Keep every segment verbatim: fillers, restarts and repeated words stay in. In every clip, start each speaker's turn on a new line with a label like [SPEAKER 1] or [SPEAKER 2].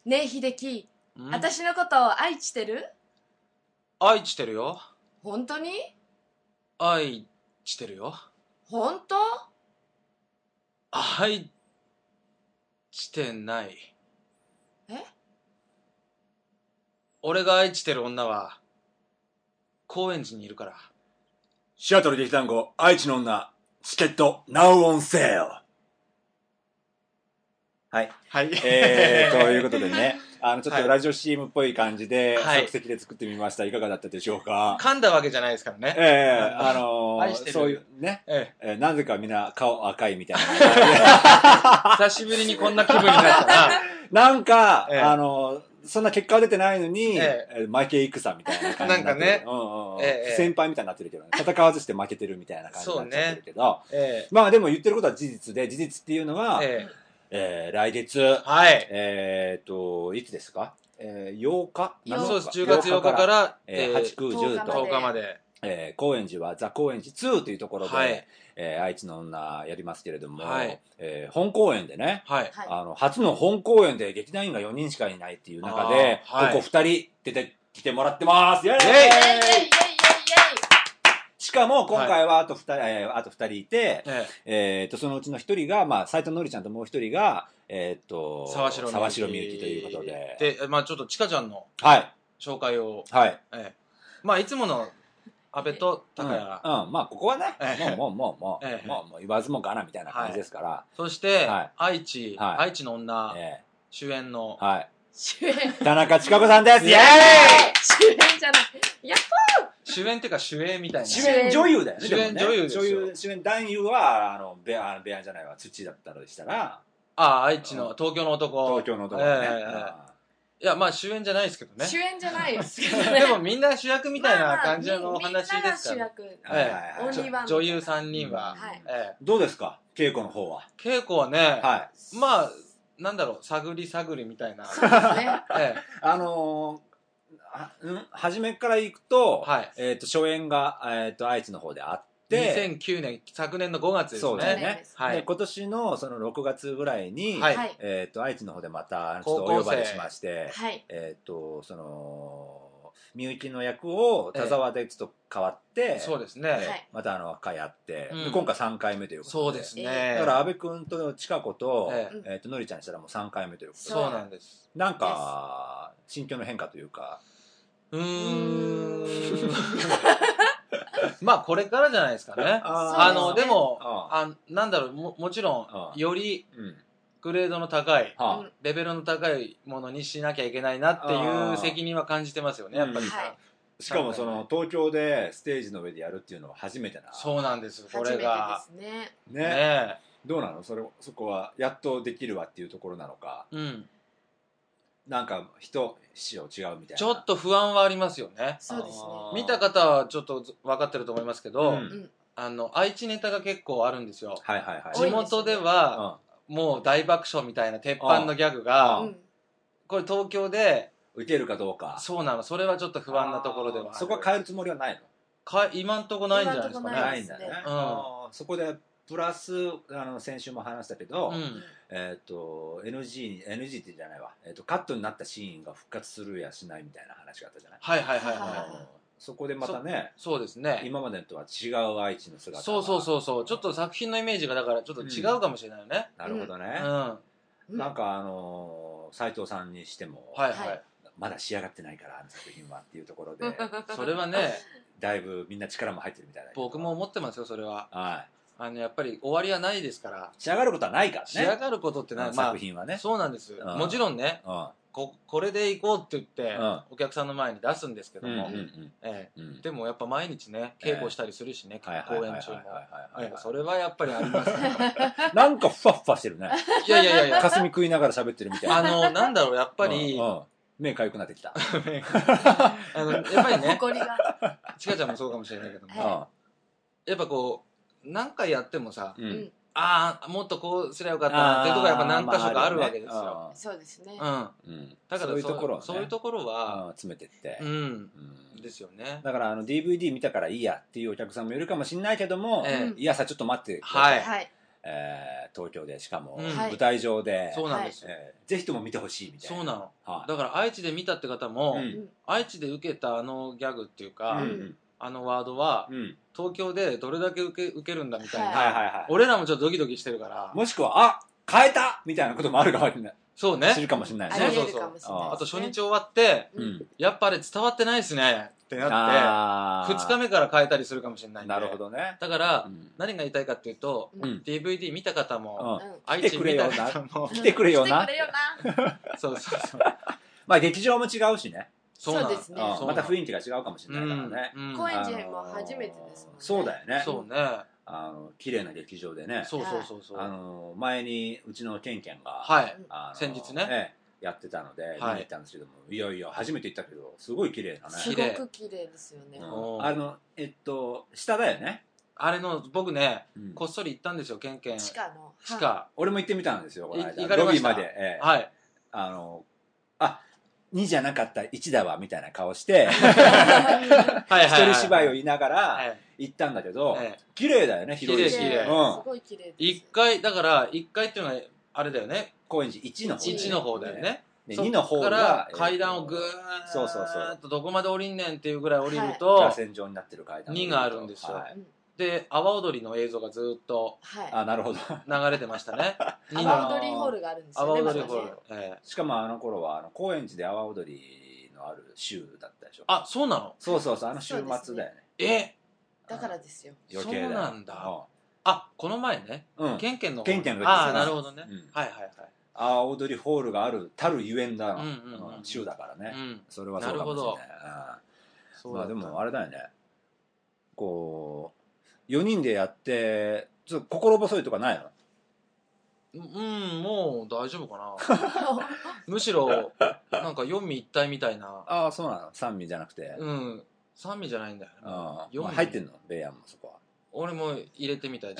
[SPEAKER 1] ねえ秀樹、
[SPEAKER 2] ん
[SPEAKER 1] 私のことを愛してる？
[SPEAKER 2] 愛してるよ。
[SPEAKER 1] 本当に？
[SPEAKER 2] 愛してるよ。
[SPEAKER 1] 本当？
[SPEAKER 2] 愛してない。
[SPEAKER 1] え？
[SPEAKER 2] 俺が愛してる女は高円寺にいるから。
[SPEAKER 3] シアトル劇団語愛知の女チケット Now on sale。 はい
[SPEAKER 2] はい
[SPEAKER 3] えー、ということでね、あのちょっ
[SPEAKER 2] はい
[SPEAKER 3] とラジオ シーエム っぽい感じで、
[SPEAKER 2] はい
[SPEAKER 3] 即席で作ってみました。いかがだったでしょうか。
[SPEAKER 2] 噛んだわけじゃないですからね。
[SPEAKER 3] えー、あのー、
[SPEAKER 2] 愛してる
[SPEAKER 3] そういうね、
[SPEAKER 2] え
[SPEAKER 3] えー、なぜかみんな顔赤いみたいな
[SPEAKER 2] え、久しぶりにこんな気分になったな。
[SPEAKER 3] なんか、
[SPEAKER 2] ええ
[SPEAKER 3] あのー、そんな結果は出てないのに、
[SPEAKER 2] え
[SPEAKER 3] えー負け戦みたいな感じになってる。
[SPEAKER 2] なんかね
[SPEAKER 3] うんうんうん
[SPEAKER 2] ええ
[SPEAKER 3] 先輩みたいになってるけどね、戦わずして負けてるみたいな感じになっちゃってるけど、
[SPEAKER 2] え
[SPEAKER 3] まあでも言ってることは事実で、事実っていうのは、
[SPEAKER 2] ええ
[SPEAKER 3] えー来月、
[SPEAKER 2] えはい。
[SPEAKER 3] えーっと、いつですか、えー、ようか
[SPEAKER 1] ようか
[SPEAKER 2] そうです。じゅうがつようかか、ら、
[SPEAKER 3] えー、はち、きゅう、じゅう
[SPEAKER 1] と
[SPEAKER 2] とおかまで。
[SPEAKER 3] えー、高円寺はザ・高円寺ツーというところで、
[SPEAKER 2] はい
[SPEAKER 3] えー愛知の女やりますけれども、
[SPEAKER 2] はい
[SPEAKER 3] えー本公演でね、
[SPEAKER 2] はい。
[SPEAKER 1] はい。
[SPEAKER 3] あの初の本公演で劇団員がよにんしかいないっていう中で、
[SPEAKER 2] あーはい
[SPEAKER 3] ここふたり出てきてもらってます。イエーイ
[SPEAKER 2] イエイ
[SPEAKER 1] イエイイエイイエイイエイ。
[SPEAKER 3] しかも今回はあとふたり、えーあとふたりいて、
[SPEAKER 2] え
[SPEAKER 3] えー、とそのうちのひとりが、まあ、斉藤のりちゃんともうひとりが、えー、と
[SPEAKER 2] え沢城
[SPEAKER 3] 沢城みゆきということで、
[SPEAKER 2] で、まあちょっとちかちゃんの
[SPEAKER 3] はい
[SPEAKER 2] 紹介を。
[SPEAKER 3] はい、
[SPEAKER 2] ええまあいつもの安倍と高谷。
[SPEAKER 3] うんうん、まあここはね、
[SPEAKER 2] ええ
[SPEAKER 3] もうもうもうもう、
[SPEAKER 2] ええ
[SPEAKER 3] もうもう言わずもがなみたいな感じですから、
[SPEAKER 2] そして、
[SPEAKER 3] はい
[SPEAKER 2] 愛知、
[SPEAKER 3] はい
[SPEAKER 2] 愛知の女、
[SPEAKER 3] え
[SPEAKER 2] 主演の
[SPEAKER 3] え、はい
[SPEAKER 1] 主演。
[SPEAKER 3] 田中千佳子さんです。イエーイ
[SPEAKER 1] 主演じゃない。やっ
[SPEAKER 2] 主演っていうか主演みたいな。
[SPEAKER 3] 主演女優だよね。
[SPEAKER 2] 主演
[SPEAKER 3] でもね
[SPEAKER 2] 女優ですよ
[SPEAKER 3] 女優主演男優はあのベアあベアじゃないわ土だったのでしたら
[SPEAKER 2] ああ、愛知の、東京の男。
[SPEAKER 3] 東京の男ね。
[SPEAKER 2] ええええいや、まあ主演じゃないですけどね。
[SPEAKER 1] 主演じゃないですけどね。
[SPEAKER 2] でもみんな主役みたいな感じ
[SPEAKER 1] まあまあ
[SPEAKER 2] のお話ですから。
[SPEAKER 1] みんなが主役。
[SPEAKER 2] え
[SPEAKER 3] はいはいはい
[SPEAKER 1] オンリーワン
[SPEAKER 2] 女優さんにんは。
[SPEAKER 1] はい
[SPEAKER 2] ええ
[SPEAKER 3] どうですか稽古の方は。
[SPEAKER 2] 稽古はね、
[SPEAKER 3] はい。
[SPEAKER 2] まあ、なんだろう、探り探りみたいな。
[SPEAKER 1] そうですね。
[SPEAKER 2] え
[SPEAKER 3] あのー、はん初めから行くと、
[SPEAKER 2] はい
[SPEAKER 3] えっ、と初演がえっ、と愛知の方であっ
[SPEAKER 2] え、
[SPEAKER 3] て。
[SPEAKER 2] にせんきゅうねん、昨年のごがつですね。
[SPEAKER 3] そうですね
[SPEAKER 1] 去年です
[SPEAKER 2] はい。
[SPEAKER 3] で今年のそのろくがつぐらいに、
[SPEAKER 2] はい
[SPEAKER 1] はい。
[SPEAKER 3] えっ、と愛知の方でまたちょっとお
[SPEAKER 2] 高校生
[SPEAKER 3] 呼ばれしまして、
[SPEAKER 1] はい。
[SPEAKER 3] えっ、とそのみゆきの役を田沢でちょっと変わって、
[SPEAKER 2] そうですね。
[SPEAKER 1] はい
[SPEAKER 3] またあの回やって、
[SPEAKER 2] うん
[SPEAKER 3] で今回さんかいめということで。
[SPEAKER 2] そうですね。
[SPEAKER 3] だから阿部君と千佳子と、
[SPEAKER 2] え
[SPEAKER 3] えっ、とのりちゃんにしたらもうさんかいめということで。
[SPEAKER 2] そうなんです。
[SPEAKER 3] なんか心境の変化というか。
[SPEAKER 2] うーん。まあ、これからじゃないですかね。
[SPEAKER 3] あ
[SPEAKER 2] あの、でも、
[SPEAKER 3] あ
[SPEAKER 2] あなんだろう、ももちろ
[SPEAKER 3] あ
[SPEAKER 2] ん、より
[SPEAKER 3] うん。
[SPEAKER 2] グレードの高い、
[SPEAKER 3] は
[SPEAKER 1] うん
[SPEAKER 2] レベルの高いものにしなきゃいけないなっていう責任は感じてますよね、やっぱり。
[SPEAKER 3] うん
[SPEAKER 1] はい
[SPEAKER 3] あ、しかもその東京でステージの上でやるっていうのは初めてな。
[SPEAKER 2] そうなんです、こ
[SPEAKER 1] 初めて
[SPEAKER 2] れが
[SPEAKER 1] で。すね。
[SPEAKER 3] ね。
[SPEAKER 2] ね
[SPEAKER 3] どうなのそれそこはやっとできるわっていうところなのか。
[SPEAKER 2] え。うん。
[SPEAKER 3] なんか人師匠違うみたいな。
[SPEAKER 2] ちょっと不安はありますよね。
[SPEAKER 1] そうですね。
[SPEAKER 3] あー
[SPEAKER 2] 見た方はちょっと分かってると思いますけど、
[SPEAKER 3] うん
[SPEAKER 1] うん。
[SPEAKER 2] あの、愛知ネタが結構あるんですよ。
[SPEAKER 3] はいはいはい。
[SPEAKER 1] 多い
[SPEAKER 2] 地元では、もう大爆笑みたいな鉄板のギャグ
[SPEAKER 3] あ
[SPEAKER 2] が
[SPEAKER 1] う、ん。
[SPEAKER 2] これ東京で、
[SPEAKER 3] うん、受けるかどうか。
[SPEAKER 2] そうなの、それはちょっと不安なところではある。
[SPEAKER 3] そこは変えるつもりはないの。
[SPEAKER 2] か今んとこないんじゃないですか
[SPEAKER 1] 今んとこ
[SPEAKER 2] ね。
[SPEAKER 3] ないんだね。
[SPEAKER 2] うん
[SPEAKER 3] あーそこでプラスあの先週も話したけど、
[SPEAKER 2] うん。
[SPEAKER 3] えっ、と エヌジー エヌジー ってじゃないわ、えっ、とカットになったシーンが復活するやしないみたいな話があったじゃない。
[SPEAKER 2] はいはいはい
[SPEAKER 1] はいはい
[SPEAKER 2] は。
[SPEAKER 3] あのそこでまたね、
[SPEAKER 2] そうですね。
[SPEAKER 3] 今までとは違う愛知の姿が。
[SPEAKER 2] そうそうそうそう。ちょっと作品のイメージがだからちょっと違うかもしれないよね。
[SPEAKER 3] なるほどね。
[SPEAKER 2] うん。は
[SPEAKER 1] うん
[SPEAKER 3] なんかあの斉藤さんにしても、
[SPEAKER 2] いは
[SPEAKER 1] はいい。
[SPEAKER 3] まだ仕上がってないからあの作品はっていうところで
[SPEAKER 2] それはね、
[SPEAKER 3] だいぶみんな力も入ってるみたいだけど。
[SPEAKER 2] 僕も思ってますよ、それは。
[SPEAKER 3] はい。
[SPEAKER 2] あの、やっぱり終わりはないですから。
[SPEAKER 3] 仕上がることはないからね。
[SPEAKER 2] 仕上がることってない。
[SPEAKER 3] うん
[SPEAKER 2] まあ
[SPEAKER 3] 作品はね。
[SPEAKER 2] そうなんです。
[SPEAKER 3] うん
[SPEAKER 2] もちろんね、
[SPEAKER 3] うん。
[SPEAKER 2] ここれで行こうって言って
[SPEAKER 3] うん、
[SPEAKER 2] お客さんの前に出すんですけども
[SPEAKER 3] うんうんう、ん
[SPEAKER 2] ええ
[SPEAKER 3] うん
[SPEAKER 2] でもやっぱ毎日ね、稽古したりするしね、
[SPEAKER 3] はいはいはいはい
[SPEAKER 2] 公演中も。
[SPEAKER 3] はいはい
[SPEAKER 2] ええそれはやっぱりありますね。
[SPEAKER 3] なんかふわふわしてるね。
[SPEAKER 2] いやいやいやいや、
[SPEAKER 3] 霞食いながら喋ってるみたいな。
[SPEAKER 2] あの、なんだろう、やっぱり、
[SPEAKER 3] うんうん目かゆくなってきた。
[SPEAKER 2] あの、やっぱりね、
[SPEAKER 1] 誇りが。
[SPEAKER 2] ちかちゃんもそうかもしれないけども、
[SPEAKER 1] は
[SPEAKER 2] やっぱこう、何回やってもさ、
[SPEAKER 3] う
[SPEAKER 1] うんん。
[SPEAKER 2] ああ、もっとこうすりゃよかったなっていうところがやっぱ何箇所かあるわけですよ。
[SPEAKER 3] よ。
[SPEAKER 1] そうですね。
[SPEAKER 2] うん。
[SPEAKER 3] うん
[SPEAKER 2] だから
[SPEAKER 3] そういうところをね
[SPEAKER 2] そういうところは、
[SPEAKER 3] うん詰めてって
[SPEAKER 2] う。ん、
[SPEAKER 3] うん
[SPEAKER 2] ですよね。
[SPEAKER 3] だからあの ディーブイディー 見たからいいやっていうお客さんもいるかもしれないけども、
[SPEAKER 2] え
[SPEAKER 1] え
[SPEAKER 3] いやさちょっと待って、
[SPEAKER 2] はい
[SPEAKER 1] はい。
[SPEAKER 3] えー東京でしかも
[SPEAKER 2] うん
[SPEAKER 3] 舞台上で、
[SPEAKER 2] そうなんですよ、
[SPEAKER 3] えーぜひとも見てほしいみたいな。
[SPEAKER 2] そうなの、
[SPEAKER 3] はい
[SPEAKER 2] だから愛知で見たって方も、
[SPEAKER 3] うん
[SPEAKER 1] うん
[SPEAKER 2] 愛知で受けたあのギャグっていうか、
[SPEAKER 3] うん
[SPEAKER 2] あのワードは、
[SPEAKER 3] うんうん
[SPEAKER 2] 東京でどれだけ受け受けるんだみたいな、
[SPEAKER 1] はい
[SPEAKER 3] はいはいはい。
[SPEAKER 2] 俺らもちょっとドキドキしてるから、
[SPEAKER 3] もしくはあ変えたみたいなこともあるかもしれない。
[SPEAKER 2] そうね
[SPEAKER 3] するかもしれない
[SPEAKER 1] あ
[SPEAKER 3] ね。
[SPEAKER 1] りえるかもしれないですね。
[SPEAKER 2] あと初日終わって、
[SPEAKER 1] う
[SPEAKER 3] うんん。
[SPEAKER 2] やっぱあれ伝わってないですねってなっ
[SPEAKER 3] あ
[SPEAKER 2] てふつかめから変えたりするかもしれないんで、
[SPEAKER 3] なるほどね。
[SPEAKER 2] だから、
[SPEAKER 3] うん
[SPEAKER 2] 何が言いたいかっていうと、
[SPEAKER 1] うん
[SPEAKER 3] うん
[SPEAKER 2] ディーブイディー 見た方も、
[SPEAKER 3] うん
[SPEAKER 1] うん
[SPEAKER 2] 愛知見た方も
[SPEAKER 3] 来てくれよな
[SPEAKER 1] 来てくれよな。
[SPEAKER 2] そうそうそう
[SPEAKER 3] まあ劇場も違うしね。
[SPEAKER 2] そうなん
[SPEAKER 1] そうですね
[SPEAKER 3] うんまた雰囲気が違うかもしれないからね。
[SPEAKER 2] うんうん
[SPEAKER 1] 高円寺も初めてですもんね。
[SPEAKER 3] そうだよね。
[SPEAKER 2] そうね
[SPEAKER 3] あの綺麗な劇場でね。
[SPEAKER 2] そうそうそうそう、
[SPEAKER 3] あの前にうちのケンケンが、
[SPEAKER 2] はい
[SPEAKER 3] あの
[SPEAKER 2] 先日ね
[SPEAKER 3] ええやってたので見に行ったんですけども、いやいや初めて行ったけどすごい綺麗だね。
[SPEAKER 1] すごく綺麗ですよね。
[SPEAKER 3] うんあのえっと下だよね。
[SPEAKER 2] あれの僕ね
[SPEAKER 3] うん
[SPEAKER 2] こっそり行ったんですよケンケン
[SPEAKER 1] 地下の。
[SPEAKER 2] 地下
[SPEAKER 3] 俺も行ってみたんですよこの間。
[SPEAKER 2] い行かれました
[SPEAKER 3] ロビーまで、ええ
[SPEAKER 2] はい
[SPEAKER 3] あのあにじゃなかったいちだわみたいな顔して
[SPEAKER 2] はい
[SPEAKER 3] 一人芝居を言いながら
[SPEAKER 2] はい
[SPEAKER 3] 行ったんだけど、
[SPEAKER 2] ええ
[SPEAKER 3] 綺麗だよね広いし、
[SPEAKER 2] 綺麗綺麗
[SPEAKER 3] うん
[SPEAKER 1] すごい綺麗です。
[SPEAKER 2] 一階だから一階っていうのはあれだよね
[SPEAKER 3] 高円寺いちの方
[SPEAKER 1] 一
[SPEAKER 2] いちの方だよね
[SPEAKER 3] で
[SPEAKER 2] そっ
[SPEAKER 3] にの方が
[SPEAKER 2] から階段をぐー
[SPEAKER 3] そうそうそう
[SPEAKER 2] っとどこまで降りんねんっていうぐらい降りる
[SPEAKER 3] 螺
[SPEAKER 2] と、
[SPEAKER 3] 旋状になってる階段
[SPEAKER 2] にがあるんですよ
[SPEAKER 3] はい
[SPEAKER 1] うん
[SPEAKER 2] で阿波踊りの映像がずっと
[SPEAKER 1] はい。
[SPEAKER 3] あなるほど
[SPEAKER 2] 流れてましたね
[SPEAKER 1] 阿
[SPEAKER 2] に
[SPEAKER 1] 波踊りホールがあるんです
[SPEAKER 2] 阿
[SPEAKER 1] よね。
[SPEAKER 2] 波踊りホール
[SPEAKER 1] またね、
[SPEAKER 2] ええ
[SPEAKER 3] しかもあの頃はあの高円寺で阿波踊りのある週だったでしょ。
[SPEAKER 2] あそうなの
[SPEAKER 3] そうそうそうあの週末だよね。
[SPEAKER 2] え
[SPEAKER 1] だからですよ。
[SPEAKER 3] 余計だよ
[SPEAKER 2] そうなんだあこの前ね
[SPEAKER 3] うん、うん、
[SPEAKER 2] ケンケンの方
[SPEAKER 3] ケンケンの時
[SPEAKER 2] ああなるほどね、
[SPEAKER 3] うん
[SPEAKER 2] はいはいはい
[SPEAKER 3] 阿波踊りホールがあるたるゆえんだ、
[SPEAKER 2] うんうんうん
[SPEAKER 3] うん週だからね、
[SPEAKER 2] うん
[SPEAKER 3] それはそうかもしれない。
[SPEAKER 2] そうだった
[SPEAKER 3] うんまあでもあれだよねこうよにんでやってちょっと心細いとかないの？
[SPEAKER 2] うんもう大丈夫かなむしろなんか四味一体みたいな
[SPEAKER 3] ああそうなの三味じゃなくて、
[SPEAKER 2] うん三味じゃないんだよね
[SPEAKER 3] ああ
[SPEAKER 2] 四味
[SPEAKER 3] まあ入ってんのベイヤンもそこは。
[SPEAKER 2] 俺も入れてみたい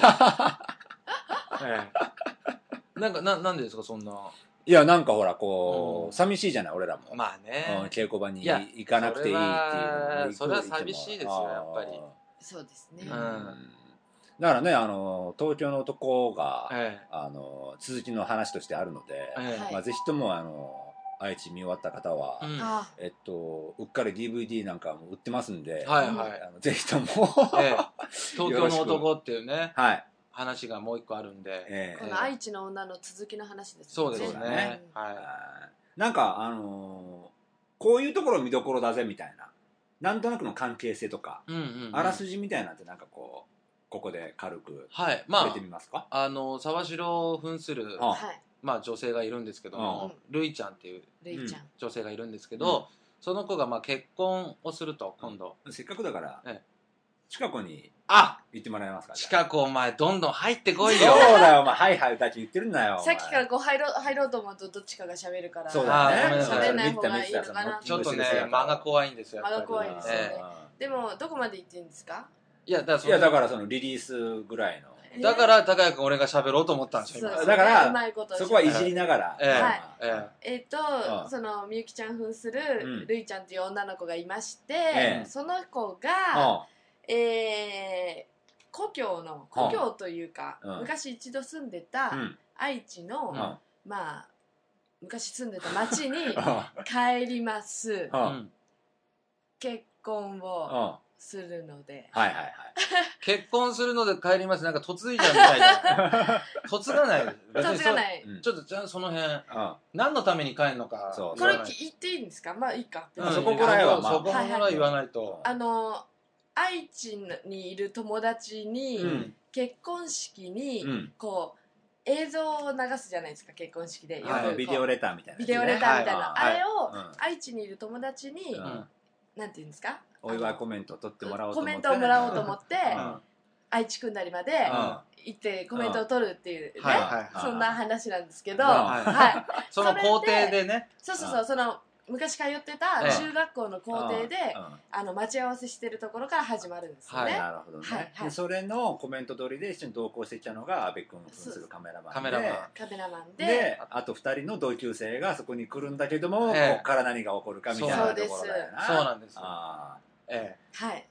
[SPEAKER 2] ええなんかななんでですかそんない
[SPEAKER 3] やなんかほらこう、
[SPEAKER 2] うん
[SPEAKER 3] 寂しいじゃない俺らも、
[SPEAKER 2] まあね
[SPEAKER 3] うん稽古場に
[SPEAKER 2] いや
[SPEAKER 3] 行かなくていいっていうのも
[SPEAKER 2] それはそれは寂しいですよやっぱり
[SPEAKER 1] そうですね。
[SPEAKER 2] うん
[SPEAKER 3] あーだからねあの東京の男が、
[SPEAKER 2] え
[SPEAKER 3] あの続きの話としてあるので、
[SPEAKER 2] えええ
[SPEAKER 1] はい
[SPEAKER 3] まあ、ぜひともあの愛知見終わった方は、
[SPEAKER 2] うん
[SPEAKER 1] あ
[SPEAKER 3] えっと、うっかり ディーブイディー なんかも売ってますんで、
[SPEAKER 2] はいはい
[SPEAKER 3] あのぜひとも、
[SPEAKER 2] ええ東京の男っていうね
[SPEAKER 3] はい、
[SPEAKER 2] 話がもう一個あるんで
[SPEAKER 3] ええ
[SPEAKER 1] この愛知の女の続きの話です
[SPEAKER 2] そうです
[SPEAKER 3] そうだね
[SPEAKER 2] ねは
[SPEAKER 3] あーなんかあのーこういうところ見どころだぜみたいななんとなくの関係性とか、
[SPEAKER 2] いうんうんうん
[SPEAKER 3] あらすじみたいなんてなんかこうここで軽く
[SPEAKER 2] はいまあ
[SPEAKER 3] 触れてみますか？
[SPEAKER 2] あの沢城を扮する
[SPEAKER 3] あ
[SPEAKER 1] はい。
[SPEAKER 2] まあ女性がいるんですけどもるいちゃんっていう
[SPEAKER 1] るいちゃん。
[SPEAKER 2] 女性がいるんですけどその子がまあ結婚をすると今度
[SPEAKER 3] せっかくだから、
[SPEAKER 2] ええ
[SPEAKER 3] 近くに
[SPEAKER 2] あ
[SPEAKER 3] 行ってもらえますか？
[SPEAKER 2] 近くお前どんどん入ってこい
[SPEAKER 3] そう
[SPEAKER 2] よ
[SPEAKER 3] だよお前はいはいだけ言ってるんだよお前
[SPEAKER 1] さっきからこう入ろう入ろうと思うとどっちかが喋るから。
[SPEAKER 3] そうだ
[SPEAKER 2] あーごめん
[SPEAKER 3] ね
[SPEAKER 2] なさい
[SPEAKER 1] 喋んない方がいいのかな。
[SPEAKER 2] ちょっとね間が怖いんですよやっぱり
[SPEAKER 1] 間が怖いですよね
[SPEAKER 2] え
[SPEAKER 1] でもどこまで行ってんですか？
[SPEAKER 2] えいやだからその
[SPEAKER 3] いやだからそのリリースぐらいの
[SPEAKER 2] だから高谷君俺が喋ろうと思ったんですよ今
[SPEAKER 1] そうです
[SPEAKER 3] だから
[SPEAKER 1] うまいこと
[SPEAKER 3] そこはいじりながら、
[SPEAKER 2] ええ
[SPEAKER 1] はい
[SPEAKER 2] え
[SPEAKER 1] えっと
[SPEAKER 3] うん
[SPEAKER 1] そのみゆきちゃん扮す
[SPEAKER 3] うん
[SPEAKER 1] るるいちゃんっていう女の子がいまして
[SPEAKER 3] ええ
[SPEAKER 1] その子
[SPEAKER 3] え
[SPEAKER 1] がえー故郷の故郷というか
[SPEAKER 3] うん
[SPEAKER 1] 昔一度住んで
[SPEAKER 3] う
[SPEAKER 1] た
[SPEAKER 3] ん
[SPEAKER 1] 愛知の
[SPEAKER 3] うん
[SPEAKER 1] まあ昔住んでた町に
[SPEAKER 3] うん
[SPEAKER 1] 帰ります
[SPEAKER 3] うん
[SPEAKER 2] えうん
[SPEAKER 1] 結婚
[SPEAKER 3] うん
[SPEAKER 1] を
[SPEAKER 3] は
[SPEAKER 1] するので
[SPEAKER 3] いはいはい
[SPEAKER 2] 結婚するので帰りますなんか嫁いじゃんみたいな嫁がない別に
[SPEAKER 1] 嫁がない
[SPEAKER 3] うん
[SPEAKER 2] ちょっとじゃあその辺
[SPEAKER 3] うん
[SPEAKER 2] 何のために帰るのか
[SPEAKER 3] そう
[SPEAKER 1] これ
[SPEAKER 2] 言わない
[SPEAKER 1] 言っていいんですか？まあいいか
[SPEAKER 2] うん
[SPEAKER 3] そこぐらいはまあ
[SPEAKER 2] そこぐらいは言わないと
[SPEAKER 1] あの愛知にいる友達
[SPEAKER 2] う
[SPEAKER 1] に
[SPEAKER 2] ん
[SPEAKER 1] 結婚式に
[SPEAKER 3] うん
[SPEAKER 1] こう映像を流すじゃないですか結婚式でよくこう
[SPEAKER 3] あのビデオレターみたいなやつね
[SPEAKER 1] ビデオレターみたいな、
[SPEAKER 3] はい
[SPEAKER 1] あれを
[SPEAKER 3] うん
[SPEAKER 1] 愛知にいる友達に、
[SPEAKER 3] うん
[SPEAKER 1] なんていうんですか
[SPEAKER 3] お祝いコメントを取ってもらおうと
[SPEAKER 1] コ
[SPEAKER 3] 思って
[SPEAKER 1] メントをもらおうと思って、
[SPEAKER 3] うん
[SPEAKER 1] 愛知くんなりまで
[SPEAKER 3] うん
[SPEAKER 1] 行ってコメントを取るっていうね、
[SPEAKER 2] はいはいはい
[SPEAKER 1] そんな話なんですけど、
[SPEAKER 3] うん
[SPEAKER 1] はい、
[SPEAKER 2] その工程でね
[SPEAKER 1] そうそうそうその昔通ってた中学校の校庭で、
[SPEAKER 3] うんうん
[SPEAKER 1] あの待ち合わせしてるところから始まるんですよね、
[SPEAKER 2] はい
[SPEAKER 3] なるほどね、
[SPEAKER 1] はいはい
[SPEAKER 3] でそれのコメント通りで一緒に同行してきたのが阿部君を扮するカメラマンで
[SPEAKER 2] カメラマン
[SPEAKER 1] カメラマンで
[SPEAKER 3] であとふたりの同級生がそこに来るんだけども、
[SPEAKER 2] ええ
[SPEAKER 3] ここから何が起こるかみたいなところだよな
[SPEAKER 2] そうなんですよ
[SPEAKER 3] あ
[SPEAKER 2] え
[SPEAKER 1] はい
[SPEAKER 3] ー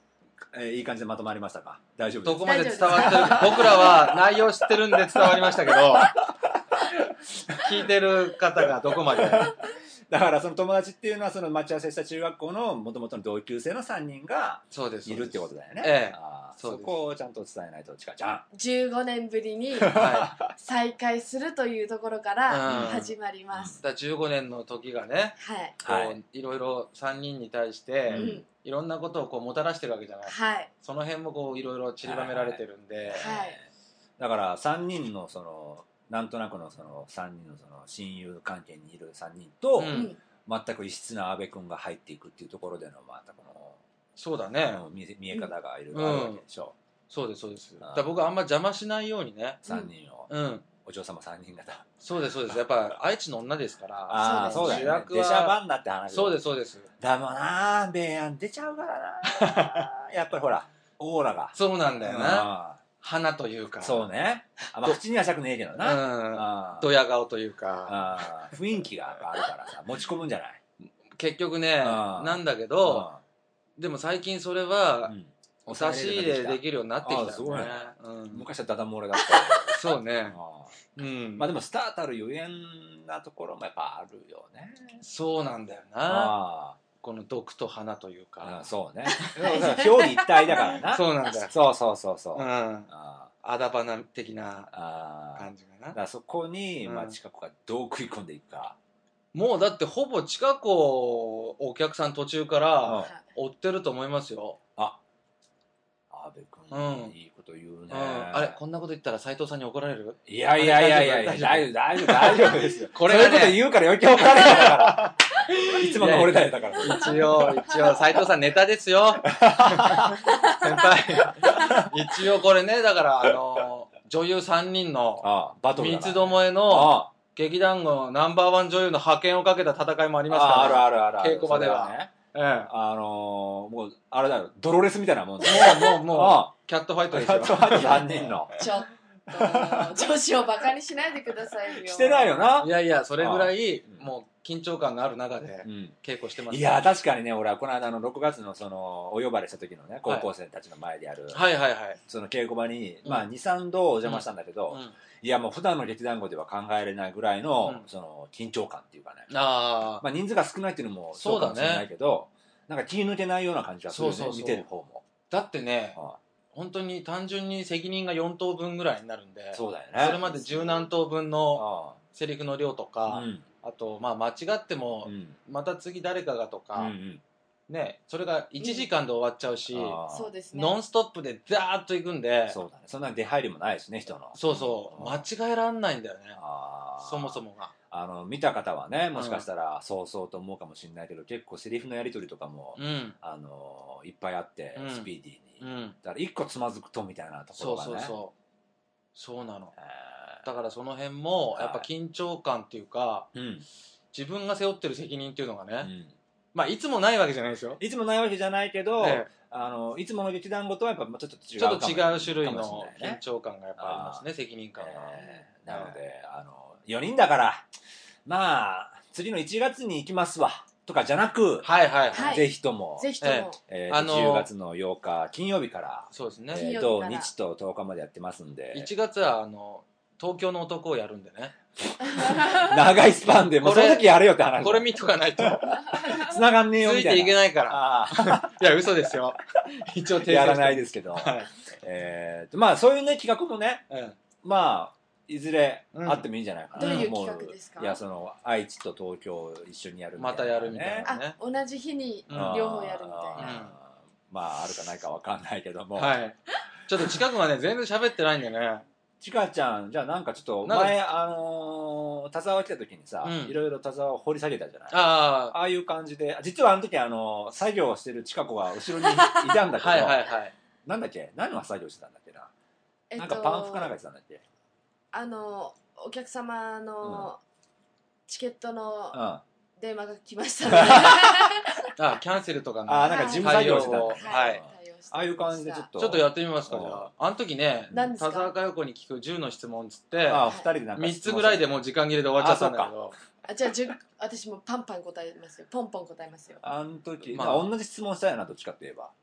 [SPEAKER 3] えーいい感じでまとまりましたか？大丈夫ですか？
[SPEAKER 2] どこまで伝わってる僕らは内容知ってるんで伝わりましたけど聞いてる方がどこまで
[SPEAKER 3] だからその友達っていうのはその待ち合わせした中学校の元々の同級生のさんにんが
[SPEAKER 2] そうです
[SPEAKER 3] いるってことだよね。
[SPEAKER 2] ええ
[SPEAKER 3] あ
[SPEAKER 2] そうです
[SPEAKER 3] そこをちゃんと伝えないとちかちゃん。
[SPEAKER 1] じゅうごねんぶりに
[SPEAKER 2] は
[SPEAKER 1] 再会するというところから
[SPEAKER 2] うん
[SPEAKER 1] 始まります、
[SPEAKER 2] いだからじゅうごねんの時がね
[SPEAKER 1] はい
[SPEAKER 2] こう、
[SPEAKER 3] はい
[SPEAKER 2] いろいろさんにんに対して、
[SPEAKER 3] うん
[SPEAKER 1] うん
[SPEAKER 2] いろんなことをこうもたらしてるわけじゃない、
[SPEAKER 1] はい
[SPEAKER 2] その辺もこういろいろ散りばめられてるんで、
[SPEAKER 1] はい
[SPEAKER 3] だからさんにんのそのなんとなくのそのさんにんのその親友関係にいるさんにんと、
[SPEAKER 2] うん
[SPEAKER 1] うん
[SPEAKER 3] 全く異質な阿部君が入っていくっていうところでのまたこの
[SPEAKER 2] そうだね、
[SPEAKER 3] この見せ見え方がいろいろあるわけでしょ
[SPEAKER 2] そうですそうです
[SPEAKER 3] あー
[SPEAKER 2] だから僕はあんま邪魔しないようにね
[SPEAKER 3] う、さんにんを、
[SPEAKER 2] うん
[SPEAKER 3] お嬢様さんにん方。
[SPEAKER 2] そうですそうですやっぱ愛知の女ですから
[SPEAKER 3] ああ、
[SPEAKER 1] そです
[SPEAKER 3] そううだよね。
[SPEAKER 2] 主役は
[SPEAKER 3] 出しゃばんなって話。
[SPEAKER 2] そうですそうです
[SPEAKER 3] だもなー、ベアン出ちゃうからなやっぱりほら、オーラが。
[SPEAKER 2] そうなんだよな
[SPEAKER 3] あ
[SPEAKER 2] 花というか
[SPEAKER 3] ーそうね。あまあ、口にはしたくねえけど
[SPEAKER 2] う
[SPEAKER 3] な。
[SPEAKER 2] ん
[SPEAKER 3] あー
[SPEAKER 2] ドヤ顔というか
[SPEAKER 3] あー雰囲気があるからさ、持ち込むんじゃない？
[SPEAKER 2] 結局ね
[SPEAKER 3] あー
[SPEAKER 2] なんだけどでも最近それ
[SPEAKER 3] う
[SPEAKER 2] は
[SPEAKER 3] ん
[SPEAKER 2] お差し入れできるようになってきた
[SPEAKER 3] あーすごいね
[SPEAKER 2] よねうん
[SPEAKER 3] 昔はダダ漏れだった。
[SPEAKER 2] そうね
[SPEAKER 3] あ
[SPEAKER 2] うん
[SPEAKER 3] ーまあでもスターたるゆえんなところもやっぱあるよね。
[SPEAKER 2] そうなんだよな
[SPEAKER 3] あ
[SPEAKER 2] この毒と花という
[SPEAKER 3] あ
[SPEAKER 2] か
[SPEAKER 3] ー、そうね。だから表裏一体だからな。
[SPEAKER 2] そうなんだよ
[SPEAKER 3] そうそうそうそう。
[SPEAKER 2] うん
[SPEAKER 3] あ
[SPEAKER 2] あだ花的な
[SPEAKER 3] あー
[SPEAKER 2] 感じかな
[SPEAKER 3] だからそこに、
[SPEAKER 2] うん
[SPEAKER 3] まあ、近くがどう食い込んでいくか。
[SPEAKER 2] もうだってほぼ近くをお客さん途中か
[SPEAKER 3] うん
[SPEAKER 2] ら追ってると思いますよ、
[SPEAKER 3] あ、阿部君、
[SPEAKER 2] うん
[SPEAKER 3] いいこと言うね。
[SPEAKER 2] うん、あれこんなこと言ったら斉藤さんに怒られる
[SPEAKER 3] いやいやいやいやいや、大
[SPEAKER 2] 大
[SPEAKER 3] 丈夫、大丈夫、大丈夫ですよ。
[SPEAKER 2] これがね
[SPEAKER 3] そういうこと言うから余計怒られるんだから。いつもの俺だよ、だから。
[SPEAKER 2] 一応一応斉藤さんネタですよ先輩一応これねだからあの女優さんにんの
[SPEAKER 3] ああ、バトルだから
[SPEAKER 2] 三つどもえの
[SPEAKER 3] あ
[SPEAKER 2] 劇団のナンバーワン女優の派遣をかけた戦いもあり
[SPEAKER 3] あ
[SPEAKER 2] ますから
[SPEAKER 3] ああるあるあるある。
[SPEAKER 2] 稽古場では
[SPEAKER 3] それね。
[SPEAKER 2] ええ
[SPEAKER 3] あのー、もう、あれだよ、ドロレスみたいなもんだよ。
[SPEAKER 2] もうもうも
[SPEAKER 3] あ
[SPEAKER 2] うキャットファイト
[SPEAKER 3] あ、
[SPEAKER 2] ですよ
[SPEAKER 3] やっとあとさんにんの。
[SPEAKER 1] ちょっと女子をバカにしないでくださいよ。
[SPEAKER 3] してないよな。
[SPEAKER 2] いやいやそれぐらい
[SPEAKER 3] あ
[SPEAKER 2] もう緊張感がある中で
[SPEAKER 3] うん
[SPEAKER 2] 稽古してます
[SPEAKER 3] いや確かにね、俺はこの間のろくがつのそのお呼ばれした時のね高校生たちの前でやる、
[SPEAKER 2] はいはいはい、
[SPEAKER 3] その稽古場に、
[SPEAKER 2] うん
[SPEAKER 3] まあにさんどお邪魔したんだけど、
[SPEAKER 2] うん、
[SPEAKER 3] いやもう普段の劇団語では考えられないぐらいの、
[SPEAKER 2] うん
[SPEAKER 3] その緊張感っていうかね、
[SPEAKER 2] ああ
[SPEAKER 3] まあ、人数が少ないっていうのもそうかもしれないけど、なんか気抜けないような感じがするよね、
[SPEAKER 2] そうそうそう
[SPEAKER 3] 見てる方も、
[SPEAKER 2] だってね
[SPEAKER 3] あ
[SPEAKER 2] 本当に単純に責任がよん等分ぐらいになるんで
[SPEAKER 3] あそうだよね
[SPEAKER 2] それまで十何等分の
[SPEAKER 3] あ
[SPEAKER 2] セリフの量と
[SPEAKER 3] あ
[SPEAKER 2] か、
[SPEAKER 3] うん
[SPEAKER 2] あとまあ間違っても
[SPEAKER 3] うん
[SPEAKER 2] また次誰かがとか、
[SPEAKER 3] うんうん
[SPEAKER 2] ねそれがいちじかんで終わっちゃうし、
[SPEAKER 3] ああ
[SPEAKER 1] そうですね。
[SPEAKER 2] ノンストップでダーッといくんで
[SPEAKER 3] そうだね、そんな出入りもないしね人の
[SPEAKER 2] そうそう間違えらんないんだよね
[SPEAKER 3] ああ
[SPEAKER 2] そもそもが
[SPEAKER 3] あの見た方はねもしかしたらそうそうと思うかもしれないけど、結構セリフのやり取りとかも、
[SPEAKER 2] うん
[SPEAKER 3] あのいっぱいあって、
[SPEAKER 2] うん
[SPEAKER 3] スピーディーに、
[SPEAKER 2] うん
[SPEAKER 3] だから一個つまずくとみたいなとこ
[SPEAKER 2] そう
[SPEAKER 3] ろがね
[SPEAKER 2] そうそうそうなの
[SPEAKER 3] え
[SPEAKER 2] だからその辺もやっぱ緊張感っていうか
[SPEAKER 3] ーうん
[SPEAKER 2] 自分が背負ってる責任っていうのがね、
[SPEAKER 3] うん
[SPEAKER 2] まあいつもないわけじゃないですよ、
[SPEAKER 3] いつもないわけじゃないけど、
[SPEAKER 2] ええ
[SPEAKER 3] あのいつもの劇団ごとはやっぱちょっと違う
[SPEAKER 2] ちょっと違う
[SPEAKER 3] かも
[SPEAKER 2] 種類
[SPEAKER 3] かもし
[SPEAKER 2] の
[SPEAKER 3] れないね
[SPEAKER 2] 緊張感がやっぱありますね責任感が、
[SPEAKER 3] えーなので、あのよにんだからまあ次のいちがつに行きますわとかじゃなく、
[SPEAKER 2] はいはいはい、
[SPEAKER 1] はい
[SPEAKER 3] ぜひとも、
[SPEAKER 1] ぜひとも、
[SPEAKER 3] えー
[SPEAKER 2] あの
[SPEAKER 3] じゅうがつのようか金曜日から、
[SPEAKER 2] そうですね、
[SPEAKER 3] えー
[SPEAKER 1] 金曜日から
[SPEAKER 3] 土日ととおかまでやってますんで
[SPEAKER 2] いちがつはあの東京の男をやるんでね
[SPEAKER 3] 長いスパンでもうその時やれよって話
[SPEAKER 2] これ見とかないと
[SPEAKER 3] 繋がんねえよ
[SPEAKER 2] ついて
[SPEAKER 3] みたいない
[SPEAKER 2] けないから
[SPEAKER 3] ああ
[SPEAKER 2] いや嘘ですよ一応訂正して
[SPEAKER 3] やらないですけど、
[SPEAKER 2] はい、
[SPEAKER 3] えーとまあそういうね企画もね
[SPEAKER 2] うん
[SPEAKER 3] まあいずれ
[SPEAKER 2] うん
[SPEAKER 3] あってもいいんじゃないかな、
[SPEAKER 1] どういう
[SPEAKER 3] も
[SPEAKER 1] 企画ですか
[SPEAKER 3] いやその愛知と東京を一緒にやるみたいな、
[SPEAKER 2] またやるみたいな
[SPEAKER 1] あ
[SPEAKER 2] ね、
[SPEAKER 1] 同じ日に
[SPEAKER 2] うん
[SPEAKER 1] 両方やるみたい
[SPEAKER 3] あー
[SPEAKER 1] な。
[SPEAKER 3] まああるかないかわかんないけども、
[SPEAKER 2] はいちょっと近くがね全然喋ってないんでね
[SPEAKER 3] ちかちゃんじゃあなんかちょっと
[SPEAKER 2] なんか
[SPEAKER 3] 前あのー田沢来た時にさ、
[SPEAKER 2] うん
[SPEAKER 3] いろいろ田沢を掘り下げたじゃないあ
[SPEAKER 2] あ
[SPEAKER 3] あいう感じで実はあの時あのー作業をしてるちか子が後ろにいたんだけど、
[SPEAKER 2] あはいはいはい
[SPEAKER 3] なんだっけ何の作業してたんだっけな、
[SPEAKER 1] えっ
[SPEAKER 3] なんかパンフかなんかやってたんだっけ
[SPEAKER 1] あのお客様のチケットの
[SPEAKER 3] うんあ
[SPEAKER 1] 電話が来ましたので、
[SPEAKER 2] あキャンセルとかの
[SPEAKER 3] あーなんか事務作業してたんだ、
[SPEAKER 2] はいはい
[SPEAKER 1] 対応して
[SPEAKER 3] ああいう感じでちょっと
[SPEAKER 2] ちょっとやってみますか
[SPEAKER 3] うん
[SPEAKER 2] じゃああの時ね
[SPEAKER 1] 何ですか
[SPEAKER 2] 田沢佳代子に聞くじゅうの質問っつって
[SPEAKER 3] ああ二人でなんか
[SPEAKER 2] みっつぐらいでもう時間切れで終わっちゃったんだけど
[SPEAKER 1] あじゃあじゅ私もパンパン答えますよ。ポンポン答えますよ。
[SPEAKER 3] あの時、
[SPEAKER 2] まあ
[SPEAKER 3] まあ、同じ質問したよなどっちかって言えば